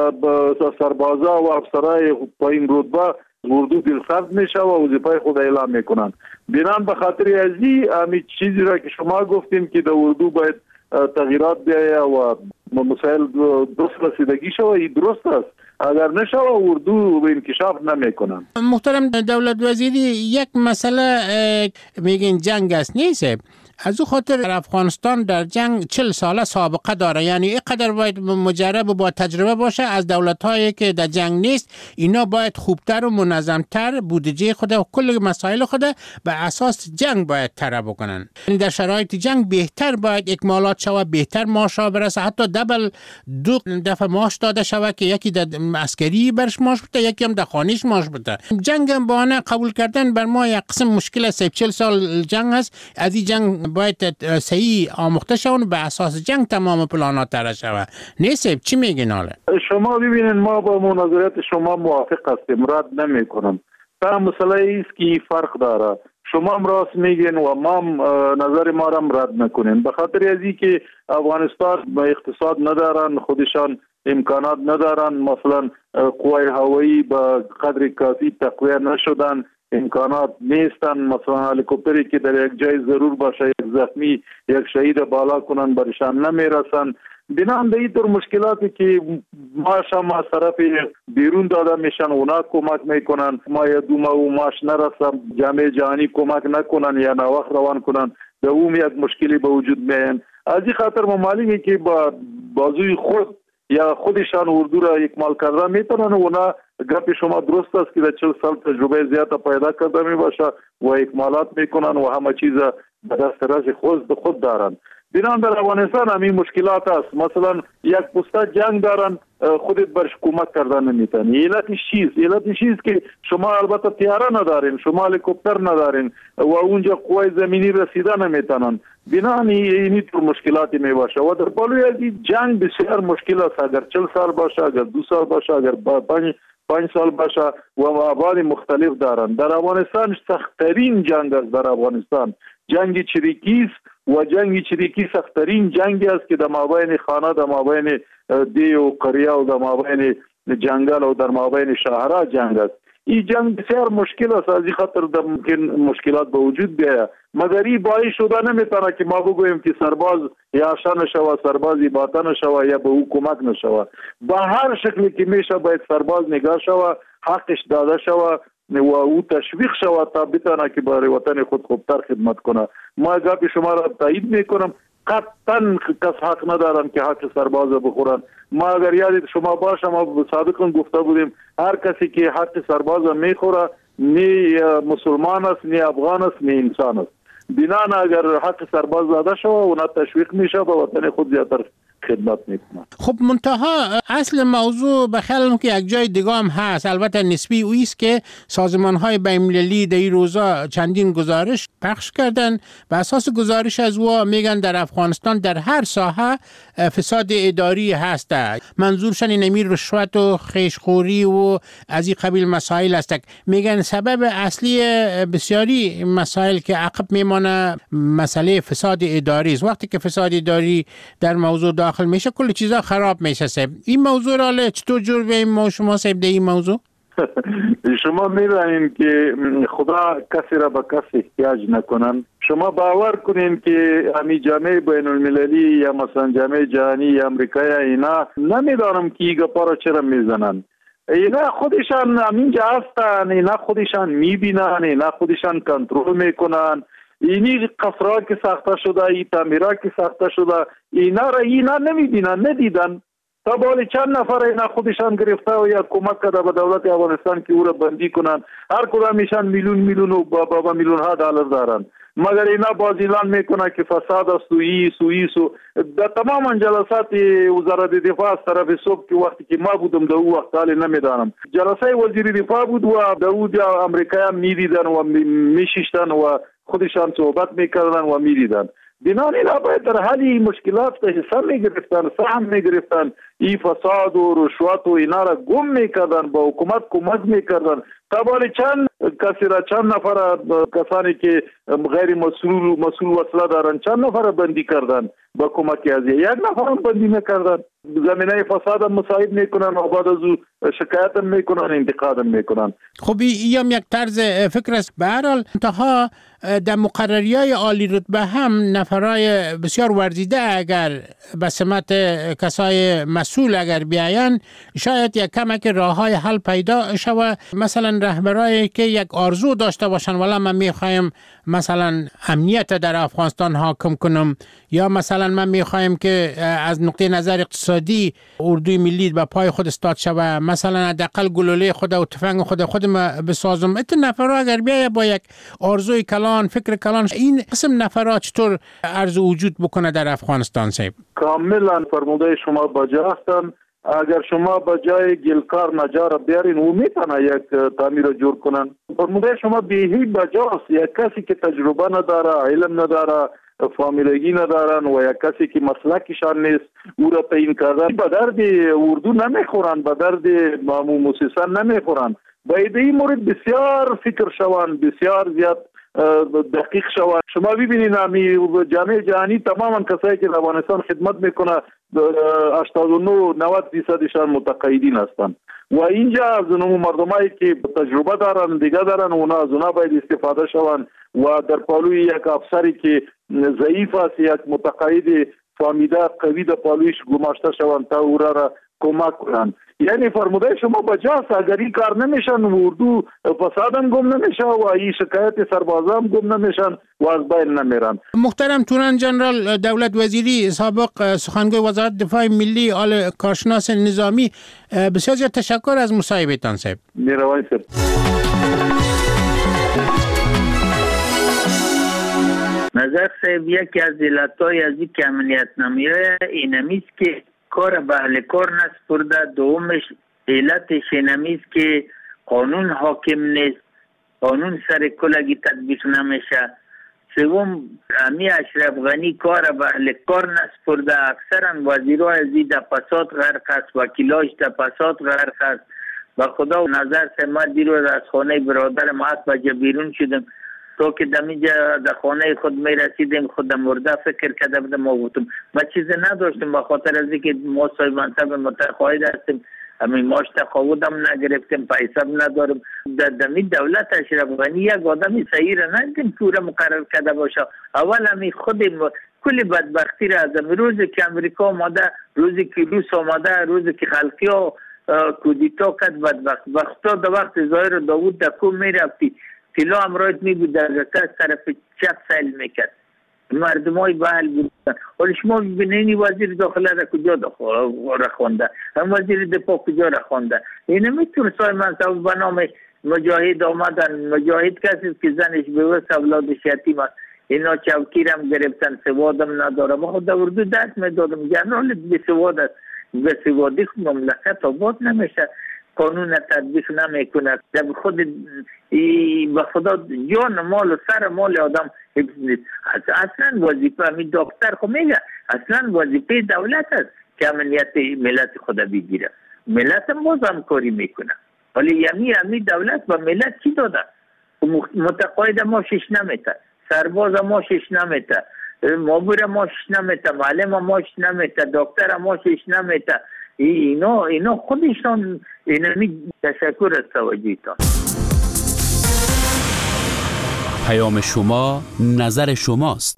سربازا و افسرای پایین رتبه اردو دلسرد میشه و وظیفه خود اعلام میکنن. بنان به خاطر ازی همین چیزی را که شما گفتیم که در اردو باید تغییرات بیاید و مسائل درست رسیدگی شود، این درست است. اگر نشود اردو به انکشاف نمیکنن. محترم دولت وزیری، یک مسئله میگین جنگ است نیست. از او خاطر افغانستان در جنگ 40 ساله سابقه داره، یعنی اینقدر باید مجرب و با تجربه باشه. از دولت‌هایی که در جنگ نیست اینا باید خوبتر و منظمتر بودجه خود و کل مسائل خود به اساس جنگ باید طرح بکنن. یعنی در شرایط جنگ بهتر باید اکمالات شود، بهتر معاش برسه، حتی دو دفعه معاش داده شود که یکی در عسکری برش ماش بوده، یکی هم در خانهش ماش بوده. جنگ هم بهانه قبول کردن بر ما یک قسم مشکل است. 40 سال جنگ هست، از این جنگ باید صحیح آموخته شون، به اساس جنگ تمام پلانات طرح شود. نیست چی میگین حالا؟ شما ببینید ما با مناظرات شما موافق هستیم، رد نمیکنم. تا مسئله است که فرق داره. شما هم راست میگین و ما نظر ما هم رد نکنین، به خاطر ازی که افغانستان اقتصاد ندارن، خودشان امکانات ندارن، مثلا قوای هوایی به قدر کافی تقویه نشدن، امکانات نیستن، مثلا هلیکوپتری که در یک جای ضرور باشه یک زخمی یک شهید بالا کنن برشان نمیرسن. بنام به این طور مشکلاتی که ماش هم از طرف بیرون داده میشن اونا کمک میکنن، ما یا دو ماه ماش نرسم جامعه جهانی کمک نکنن یا نوخ روان کنن، به اون یک مشکلی به وجود میان. از این خاطر ممالکی که با بازوی خود یا خودشان اردو را اکمال کرده میتونن، اونا گپ شما درست است که در 40 سال تجربه زیاده پیدا کرده می باشه و اکمالات میکنن و همه چیز به دسترس خود دارن. بنام در افغانستان همین مشکلات است. مثلا یک پسته جنگ دارن، خودت برش کمک کردن نمیتونی. علتش چیست که شما البته تیاره ندارین، شما هلیکوپتر ندارین و اونجا قوای زمینی رسیده نمیتونن. بنام اینی طور مشکلاتی می باشه و در پلوی از جنگ بسیار مشکل است. اگر 40 سال باشه، اگر 2 سال باشه، اگر 5 سال باشه و مواد مختلف دارن. در افغانستان سخت‌ترین جنگ است. در افغانستان جنگ چریکی است و جنگ چریکی سخت‌ترین جنگی است که در مابین خانه، در مابین دی و قریه و در مابین جنگل و در مابین شهرها جنگ است. این جنگ بسیار مشکل است، از این خاطر ممکن مشکلات به وجود بیاید. مگر این باعث شده نمیتونه که ما بگوییم که سرباز یا شان نشوه، سربازی باطن نشوه یا به او کمک نشوه. با هر شکلی که میشه باید سرباز نگاه شوه، حقش داده شوه و او تشویق شود تا بتونه که برای وطن خود خوبتر خدمت کنه. ما گپ شما را تایید میکنم، قطعا کس حق ندارن که حق سرباز بخورن. ما اگر یاد شما باشه ما سابقا گفته بودیم هر کسی که حق سرباز میخوره نی مسلمان است، نی افغان است، نی انسان است. بنان اگر حق سرباز داده شود اونا تشویق میشه به وطن خود زیادتر خدمت میکنه. خب منتها اصل موضوع بخیالم که یک جای دیگه هم هست، البته نسبی اویست که سازمان‌های بین‌المللی در این روزا چندین گزارش پخش کردن. به اساس گزارش از او میگن در افغانستان در هر ساحه فساد اداری هست. منظورشان نمی رشوت و خیشخوری و از این قبیل مسائل است. میگن سبب اصلی بسیاری مسائل که عقب میمانه مسئله فساد اداری است. وقتی که فساد اداری در موضوع داخل میشه کل چیزا خراب میشه. صاحب این موضوع را چطور جور بیم ما شما صاحب این موضوع؟ شما میدانید که خدا کسی را به کسی احتیاج نکنن. شما باور کنین که همی جامعه بین المللی یا مثلا جامعه جهانی یا امریکایی اینا نمیدانم که ایگا پارا چرا میزنن. اینا خودشان همینجا هستن، اینا خودشان میبینن، اینا خودشان کنترل میکنن. اینی قصرها که ساخته شده، این تعمیرها که ساخته شده، اینا را اینا نمیبینن، ندیدن. تا بالی چند نفر اینا خودشان گرفته و یا کمک کرده به دولت افغانستان که او را بندی کنن. هر کدامشان میلیون و با میلیون ها دلار دارن. مگر اینا باز اعلان میکنه که فساد است و ایسو در تمام جلسات وزارت دفاع از طرف صبح که وقتی که ما بودم در او وقت حالی نمیدانم جلسه وزیر دفاع بود و در او امریکایی هم میدیدن و میشیشتن و خودشان صحبت میکردن و میدیدن. بنان اینا باید در حالی مشکلات حساب میگرفتن، سهم میگرفتن، ای فساد و رشوت و اینا را گم میکردن، با حکومت کمک میکردن. تابالی چند کسی را، چند نفر کسانی که غیر مسئول وصله دارن چند نفر بندی کردن با کمک از یک نفر هم بندی نکردن. زمینه فساد هم مساعد میکنن و بعد از او شکایت هم میکنن، انتقاد هم میکنن. خب این هم یک طرز فکر است. به هر حال انتها در مقرریای عالی رتبه هم نفرای بسیار ورزیده اگر به سمت کسای مسئول اگر بیاین شاید یک کمک راههای حل پیدا شود. مثلا رهبرایی که یک آرزو داشته باشن ولی من میخوایم مثلا امنیت در افغانستان حاکم کنم، یا مثلا من میخوایم که از نقطه نظر اقتصادی اردوی ملی به پای خود استاد شود، مثلا حداقل گلوله خود و تفنگ خود بسازم. این نفرها اگر بیاید با یک آرزوی کلان، فکر کلان، این قسم نفرها چطور عرض وجود بکنه در افغانستان؟ صاحب کاملا فرموده شما با جا هستن. اگر شما به جای گلکار نجار بیارین او میتونه یک تعمیر رو جور کنن. فرموده شما بیهی بجاست. یک کسی که تجربه نداره، علم نداره، فامیلگی ندارن و یک کسی که مسلکشان نیست او را تعیین کردن به درد اردو نمیخورن، به درد موسسه نمیخورن. باید این مورد بسیار فکر شوان، بسیار زیاد دقیق شوند. شما ببینید جامعه جهانی تماما کسایی که در افغانستان خدمت میکنه 89-90% متقاعدین هستند و اینجا از اون مردمایی که تجربه دارن دیگه دارن اونا از اونا باید استفاده شوند و در پالوی یک افسری که ضعیف است یک متقاعد فامیده قوی در پالویش گماشته شوند تا او را کمک کنند. یعنی فرموده شما بجاست. اگر این کار نمیشن اردو فسادم گم نمیشه و این شکایت سربازام گم نمیشن و از بین نمیرن. محترم تورن جنرال دولت وزیری سابق سخنگوی وزارت دفاع ملی آل کارشناس نظامی، بسیار زیاد تشکر از مصاحبهتان صاحب. میروانی صاحب. نظر صاحب یکی از علتهای از این که امنیت نمیه اینمیست که کار به اهل کار نسپرده. دومش علتش اینمیست که قانون حاکم نیست، قانون سر کلگی تطبیق نمیشه. سوم امی اشرف غنی کار به اهل کار نسپرده. اکثرا وزیرها از این در فساد غرق است، وکیلاش در فساد غرق است. و خدا نظر صاحب ما دیروز از خانه برادر ما 8 بجه بیرون شدم تو که دمیجا در خانه خود می رسیدیم خود مرده فکر کرده بودم ما بودم. ما چیزی نداشتیم به خاطر از اینکه ما صاحب منصب متقاعد هستیم، همین ماش تقاعدم نگرفتیم، پیسه ندارم. در دمی دولت اشرف غنی یک آدمی صحیح را ندیدیم پورا مقرر کرده باشه. اول همی خود کلی بدبختی را از روزی که امریکا آمده، روزی که روس آمده، روزی که خلقی ها کودتا کرد بدبختا در وقت ظاهر داوود در کوم می رفتی سلا امرایت می بود در طرف چپ سیل میکرد، مردم های بحل بودن. ولی شما ببینید وزیر داخله را کجا رخونده، هم وزیر دفاع کجا رخونده. این میتونه سای منصب به نام مجاهد آمدن. مجاهد کسی که زنش بیوست اولادش یتیم است، اینا چوکیرم گرفتن، سوادم ندارم. خود در اردو دست میدادم جنرال بی سواد است، به سوادی مملکت آباد نمیشه، قانون تطبیق نمیکنه. در خود به خدا جان مال و سر مال آدم حفظ نیست. اصلا وظیفه همین دکتر خو میگه اصلا وظیفه دولت است که امنیت ملت خود بگیره. ملت هم باز همکاری میکنه، ولی همین دولت به ملت چی داده؟ متقاعد ما شش نمیته، سرباز ما شش نمیته، مامور ما شش نمیته، معلم ما شش نمیته، دکتر ما شش نمیته. اینا خودشان اینمی تشکر از توجیهتان. پیام شما نظر شماست.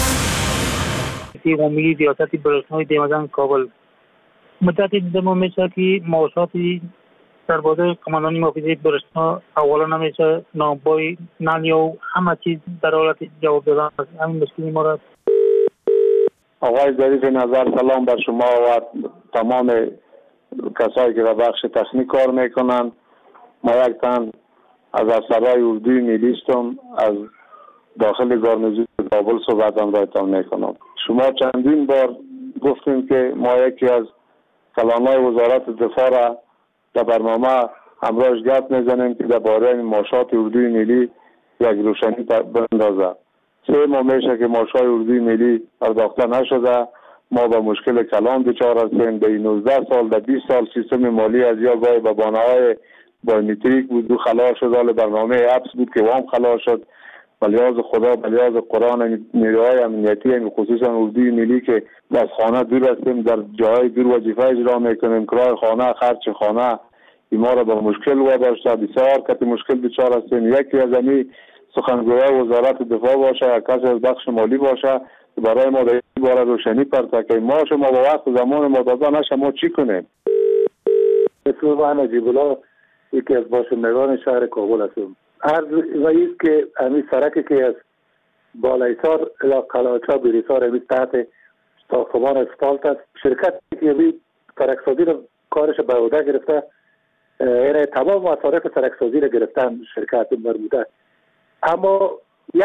قومی ریاستی برشنهای دیمزن کابل مدت دمو میشه که معاشات سربازای قماندانی محافظه برشنا اولا نمیشه، نامبای نانی و همه چیز در حالت جواب دادن است. همین مشکلی ما را آقای ظریف نظر سلام بر شما و تمام کسایی که در بخش تخنیک کار میکنن. ما یک تن از افسرهای اردوی ملی هستم، از داخل گارنیزون کابل صحبتم رایتان میکنم. شما چندین بار گفتیم که ما یکی از کلانهای وزارت دفاع را در برنامه همراهش گپ میزنیم که در باره معاشات اردوی ملی یک روشنی بندازه. 3 ماه میشه که معاشات اردوی ملی پرداخته نشده. ما با مشکل کلان دچار هستیم. در 19 سال در 20 سال سیستم مالی از یا گاهی به بانه‌های بایومتریک بود و خلاص شد. حال برنامه اپس بود که وام خلاص شد. بلیاز خدا بلیاز قرآن نیروهای امنیتی خصوصا اردوی ملی که از خانه دور هستیم، در جای دور وظیفه اجرا میکنیم، کرای خانه، خرج خانه ما را به مشکل واداشته. بسیار کتی مشکل دچار هستیم. یکی از این سخنگوی وزارت دفاع باشه یا کسی از بخش مالی باشه برای ما در این باره روشنی پرته که ما شما با وقت زمان ما داده نشه ما چی کنیم. اسم نجیب الله یکی از باشندگان شهر کابل هستم. عرض رئیس که همین سرکی که از بالایسار الی قلاچا بریسار همین تحت ساختمان اسفالت است. شرکت که همین سرکسازی رو کارش به عهده گرفته، یعنی تمام مصارف سرکسازی رو گرفتن شرکت مربوطه. اما یک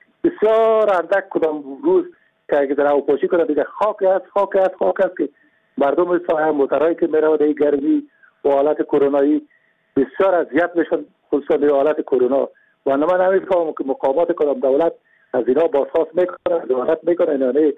بسیار اندک کدام روز که اگه در هواپاشی کنه دیگه خاک است که مردم سایه موترهایی که میرن در گرمی و حالت کرونایی بسیار اذیت میشن، خصوصا در حالت کرونا. و من نمیفهمم که مقامات کدام دولت از اینا بازخواست میکنه، دولت میکنه اینا نه.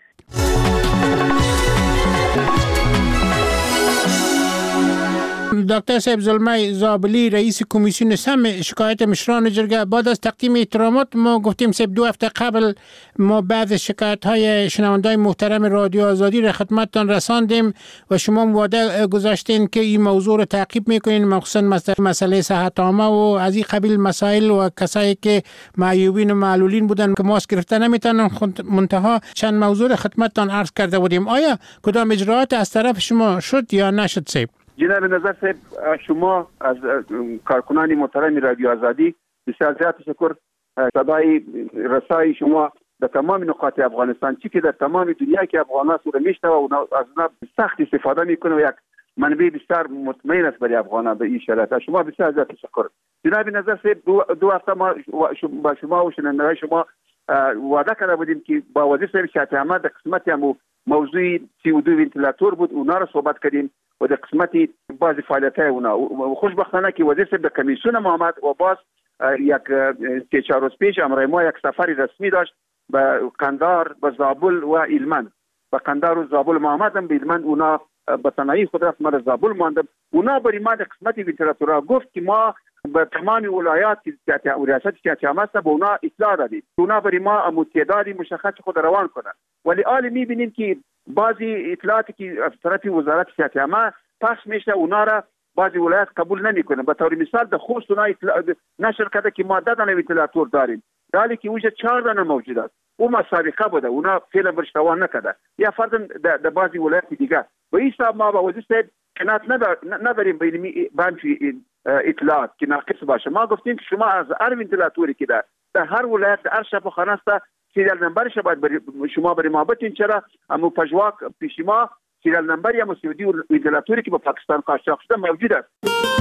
دکتر صاحب زلمه زابلی رئیس کمیسیون سم شکایت مشران جرگه، بعد از تقدیم احترامات ما گفتیم صاحب 2 هفته قبل ما بعض شکایت های شنوندای محترم رادیو آزادی را خدمتتان رساندیم و شما وعده گذاشتین که این موضوع را تعقیب میکنین، مخصوصا مسئله صحت عامه و از این قبیل مسائل و کسایی که معیوبین و معلولین بودن که ماسک گرفته نمیتونن. منتها چند موضوع را خدمتتان عرض کرده بودیم. آیا کدام اجراءات از طرف شما شد یا نشد صاحب؟ جناب نظر صاحب، شما از کارکنان محترم رادیو آزادی بسیار زیاد تشکر. صدای رسای شما در تمام نقاط افغانستان چی که در تمام دنیا که افغانان سوره میشنوه و از اون سخت استفاده میکنه و یک منبع بسیار مطمئن است برای افغانان به این شرایط. شما بسیار زیاد تشکر. جناب نظر صاحب، 2 هفته ما با شما و شنوندگان شما وعده کرده بودیم که با وزیر صاحب شهادت احمد در قسمت موضوع CO2 ونتیلاتور بود، اونا رو صحبت کردیم و در قسمتی بعضی فعالیت‌های اونا. خوشبختانه که وزیر صاحب در کمیسیون ما آمد و باز یک 3-4 روز پیش امروز ما یک سفری رسمی داشت به قندار، به زابل و هلمند. به قندار و زابل ما آمدم، به هلمند اونا به تنهایی خود رفت، ما در زابل ماندم. اونا برای ما در قسمتی ونتیلاتورها گفت که ما به تمام ولایات که ریاست سیاسی هست به اونا اطلاع دادیم، اونا برای ما تعدادی مشخص خود روان کنند. ولی حال می‌بینیم که بعضی اطلاعاتی که از طرف وزارت سیاسی همه پخش میشه اونا را بعضی ولایات قبول نمیکنه. به طور مثال در خوست اونا نشر کرده که ما 10 دانه ونتیلاتور داریم، در حالی که اونجا 4 دانه موجود است. اون مسابقه بوده، اونا فعلا برش توان نکرده. یا فرضاً در بعضی ولایات دیگه و این حساب ما با وزیر صاحب کنات نداریم به اطلاعات که ناقص باشه. ما گفتیم که شما از هر ونتیلاتوری که در هر ولایت در هر شفاخانه است سریال نمبرش باید شما برای ما بتین. چرا امو پژواک پیش ما سریال نمبر یا مسعودی ونتیلاتوری که با پاکستان قاچاق شده موجود است.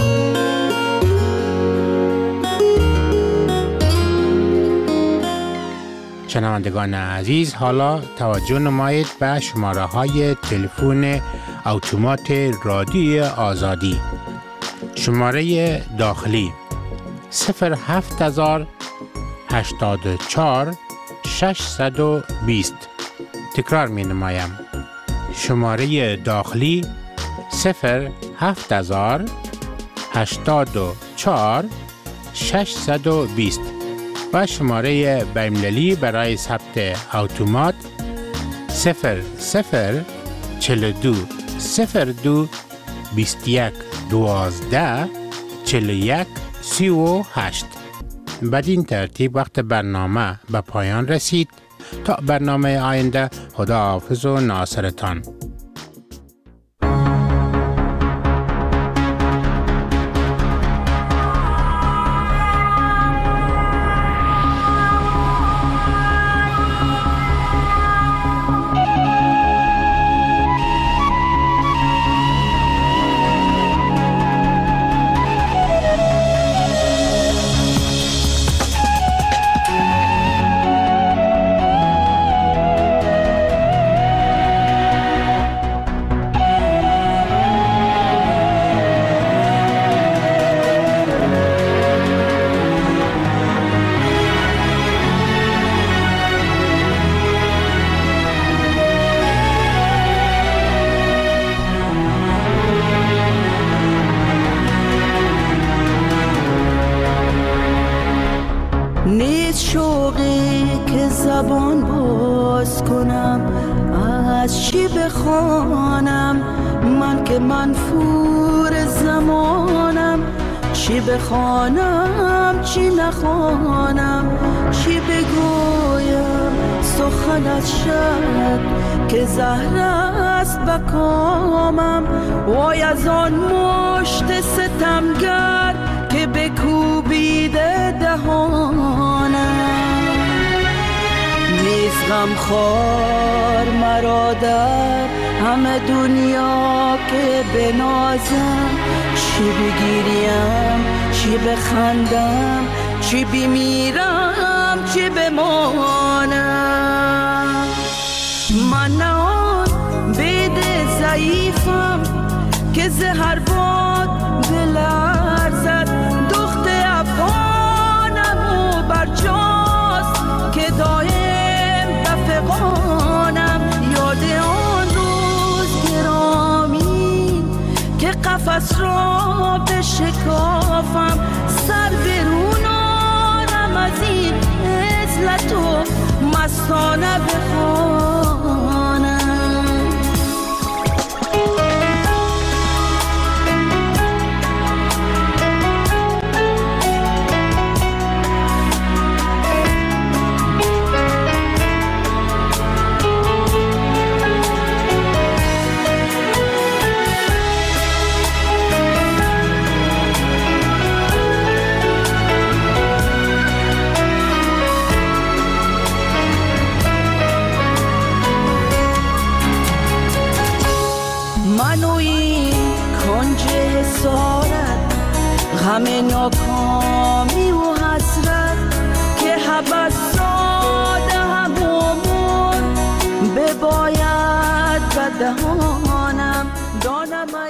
شنوندگان عزیز، حالا توجه نمایید به شماره های تلفن اتومات رادیو آزادی. شماره داخلی 07084 620. تکرار می نمایم. شماره داخلی 07084 620 و شماره بین‌المللی برای ثبت اتومات 0042 02 21 12 41 38. بدین ترتیب وقت برنامه به پایان رسید. تا برنامه آینده، خداحافظ و ناصرتان. زبان باز کنم، از چی بخوانم من که منفور زمانم، چی بخوانم چی نخوانم، چی بگویم سخنت شد که زهر است بکامم، وای از آن مشت ستمگر که بکوبیده دهانم، نیز غمخوار مرا در همه دنیا که بنازم، چی بگیریم چی بخندم، چی بمیرم چی بمانم، من نه آن بید ضعیفم قفس را بشکافم، سر برون آرم از این عزلت و مستانه بخوانم. همه ناکامی و حسرت که حبس ساده هم عمر بباید به دهانم دانم